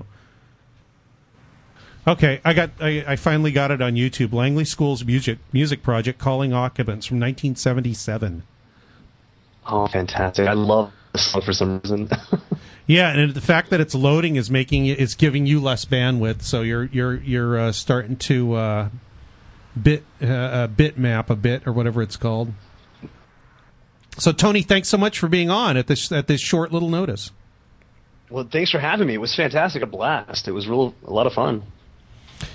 Okay, I got. I, I finally got it on YouTube. Langley School's music music project, Calling Occupants, from nineteen seventy-seven. Oh, fantastic! I love this song for some reason. Yeah, and the fact that it's loading is making it, it's giving you less bandwidth, so you're you're you're uh, starting to uh, bit uh, uh, bitmap a bit or whatever it's called. So Tony, thanks so much for being on at this at this short little notice. Well, thanks for having me. It was fantastic, a blast. It was real a lot of fun.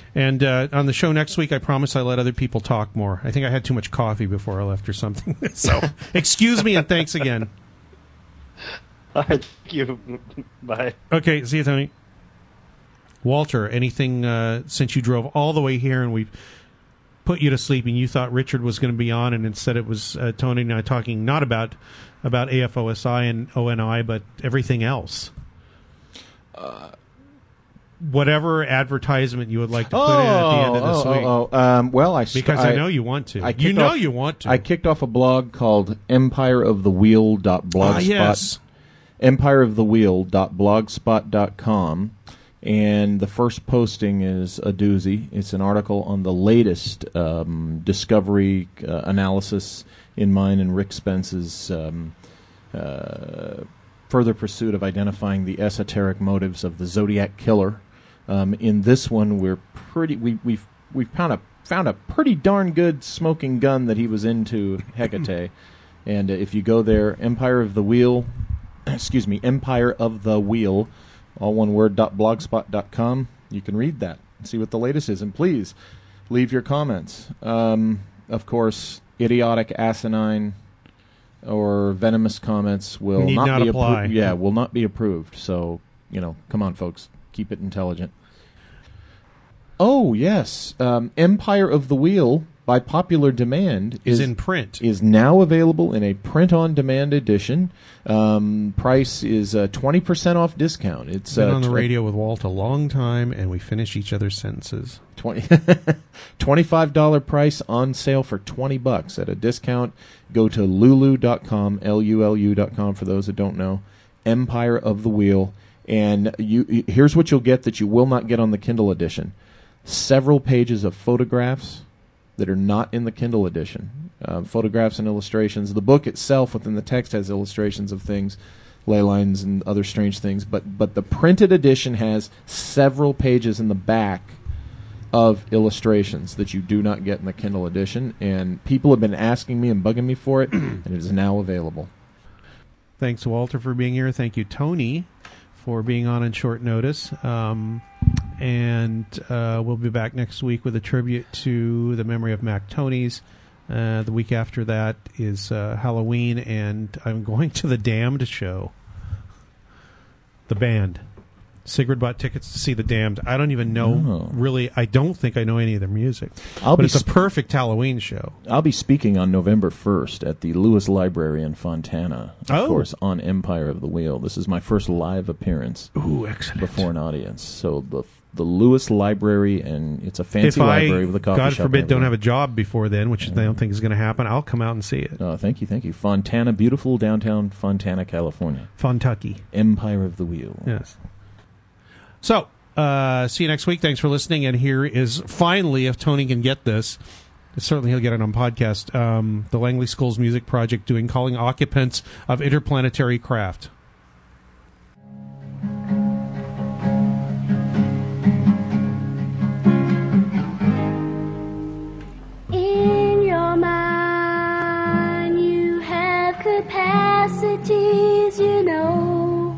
And uh, on the show next week, I promise I let other people talk more. I think I had too much coffee before I left or something. So, excuse me and thanks again. All right, thank you. Bye. Okay, see you, Tony. Walter, anything uh, since you drove all the way here and we put you to sleep and you thought Richard was going to be on and instead it was uh, Tony and I talking not about about A F O S I and O N I, but everything else? Uh, Whatever advertisement you would like to put oh, in at the end of this oh, week. Oh, oh. Um, well, I because I, I know you want to. You know off, you want to. I kicked off a blog called empire of the wheel dot blogspot. Ah, yes. empire of the wheel dot blogspot dot com. And the first posting is a doozy. It's an article on the latest um, discovery uh, analysis in mine and Rick Spence's um, uh, further pursuit of identifying the esoteric motives of the Zodiac Killer. Um, in this one, we're pretty. We we've we've found a found a pretty darn good smoking gun that he was into, Hecate. And uh, if you go there, Empire of the Wheel, excuse me, Empire of the Wheel, all one word, dot blogspot dot com. You can read that and see what the latest is. And please leave your comments. Um, of course, idiotic, asinine, or venomous comments will Need not, not be apply. approved. Yeah, will not be approved. So you know, come on, folks, keep it intelligent. Oh yes, um, Empire of the Wheel, by popular demand, is is in print. Is now available in a print-on-demand edition. Um, price is a twenty percent off discount. It's been uh, on the tw- radio with Walt a long time, and we finish each other's sentences. twenty twenty-five dollars price on sale for twenty bucks at a discount. Go to lulu dot com, L U L U dot com for those that don't know. Empire of the Wheel. And you here's what you'll get that you will not get on the Kindle edition. Several pages of photographs that are not in the Kindle edition. Uh, photographs and illustrations. The book itself within the text has illustrations of things, ley lines and other strange things, but but the printed edition has several pages in the back of illustrations that you do not get in the Kindle edition, and people have been asking me and bugging me for it, and it is now available. Thanks, Walter, for being here. Thank you, Tony, for being on in short notice. Um, and uh, we'll be back next week with a tribute to the memory of Mac Tonys. Uh, the week after that is uh, Halloween, and I'm going to the Damned show. The band. Sigrid bought tickets to see the Damned. I don't even know, Oh. really, I don't think I know any of their music. I'll but be it's a sp- perfect Halloween show. I'll be speaking on November first at the Lewis Library in Fontana, of Oh. course, on Empire of the Wheel. This is my first live appearance Ooh, excellent. before an audience. So the the Lewis Library, and it's a fancy if I, library with a coffee God shop. forbid, and don't have everything. a job before then, which I don't think is going to happen, I'll come out and see it. Oh, thank you, thank you. Fontana, beautiful downtown Fontana, California. Fontucky. Empire of the Wheel. Yes. So, uh, see you next week. Thanks for listening. And here is finally, if Tony can get this, certainly he'll get it on podcast, um, the Langley Schools Music Project doing Calling Occupants of Interplanetary Craft. In your mind, you have capacities, you know,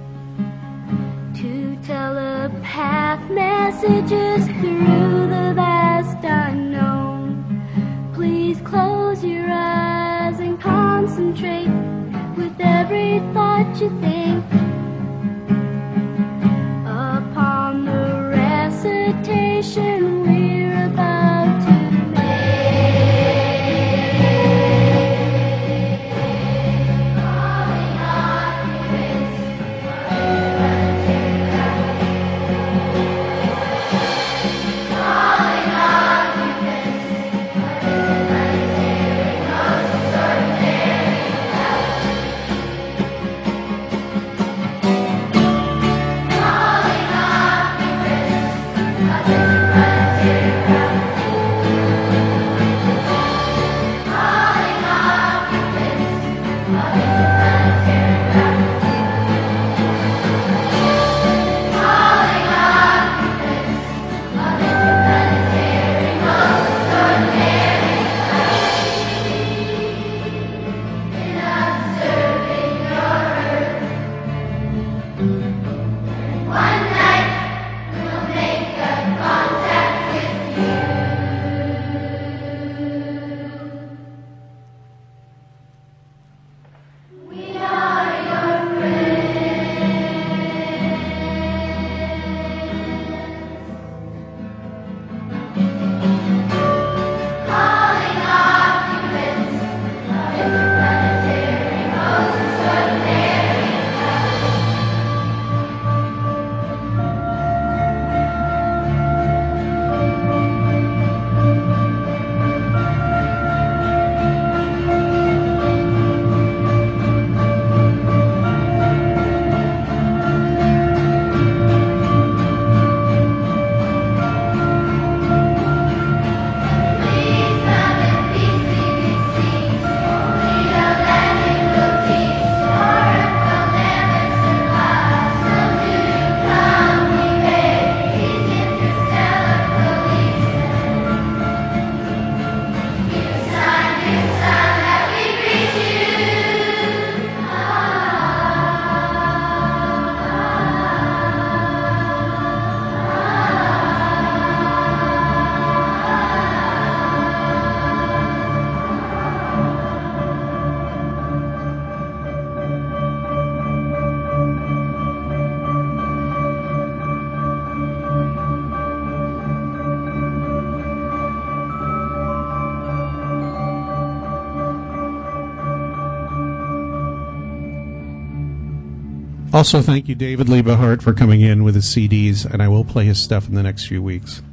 to telepath messages through the vast unknown. Please close your eyes and concentrate with every thought you think upon the recitation we're about to Calling Also, thank you, David Liebehart, for coming in with his C Ds, and I will play his stuff in the next few weeks.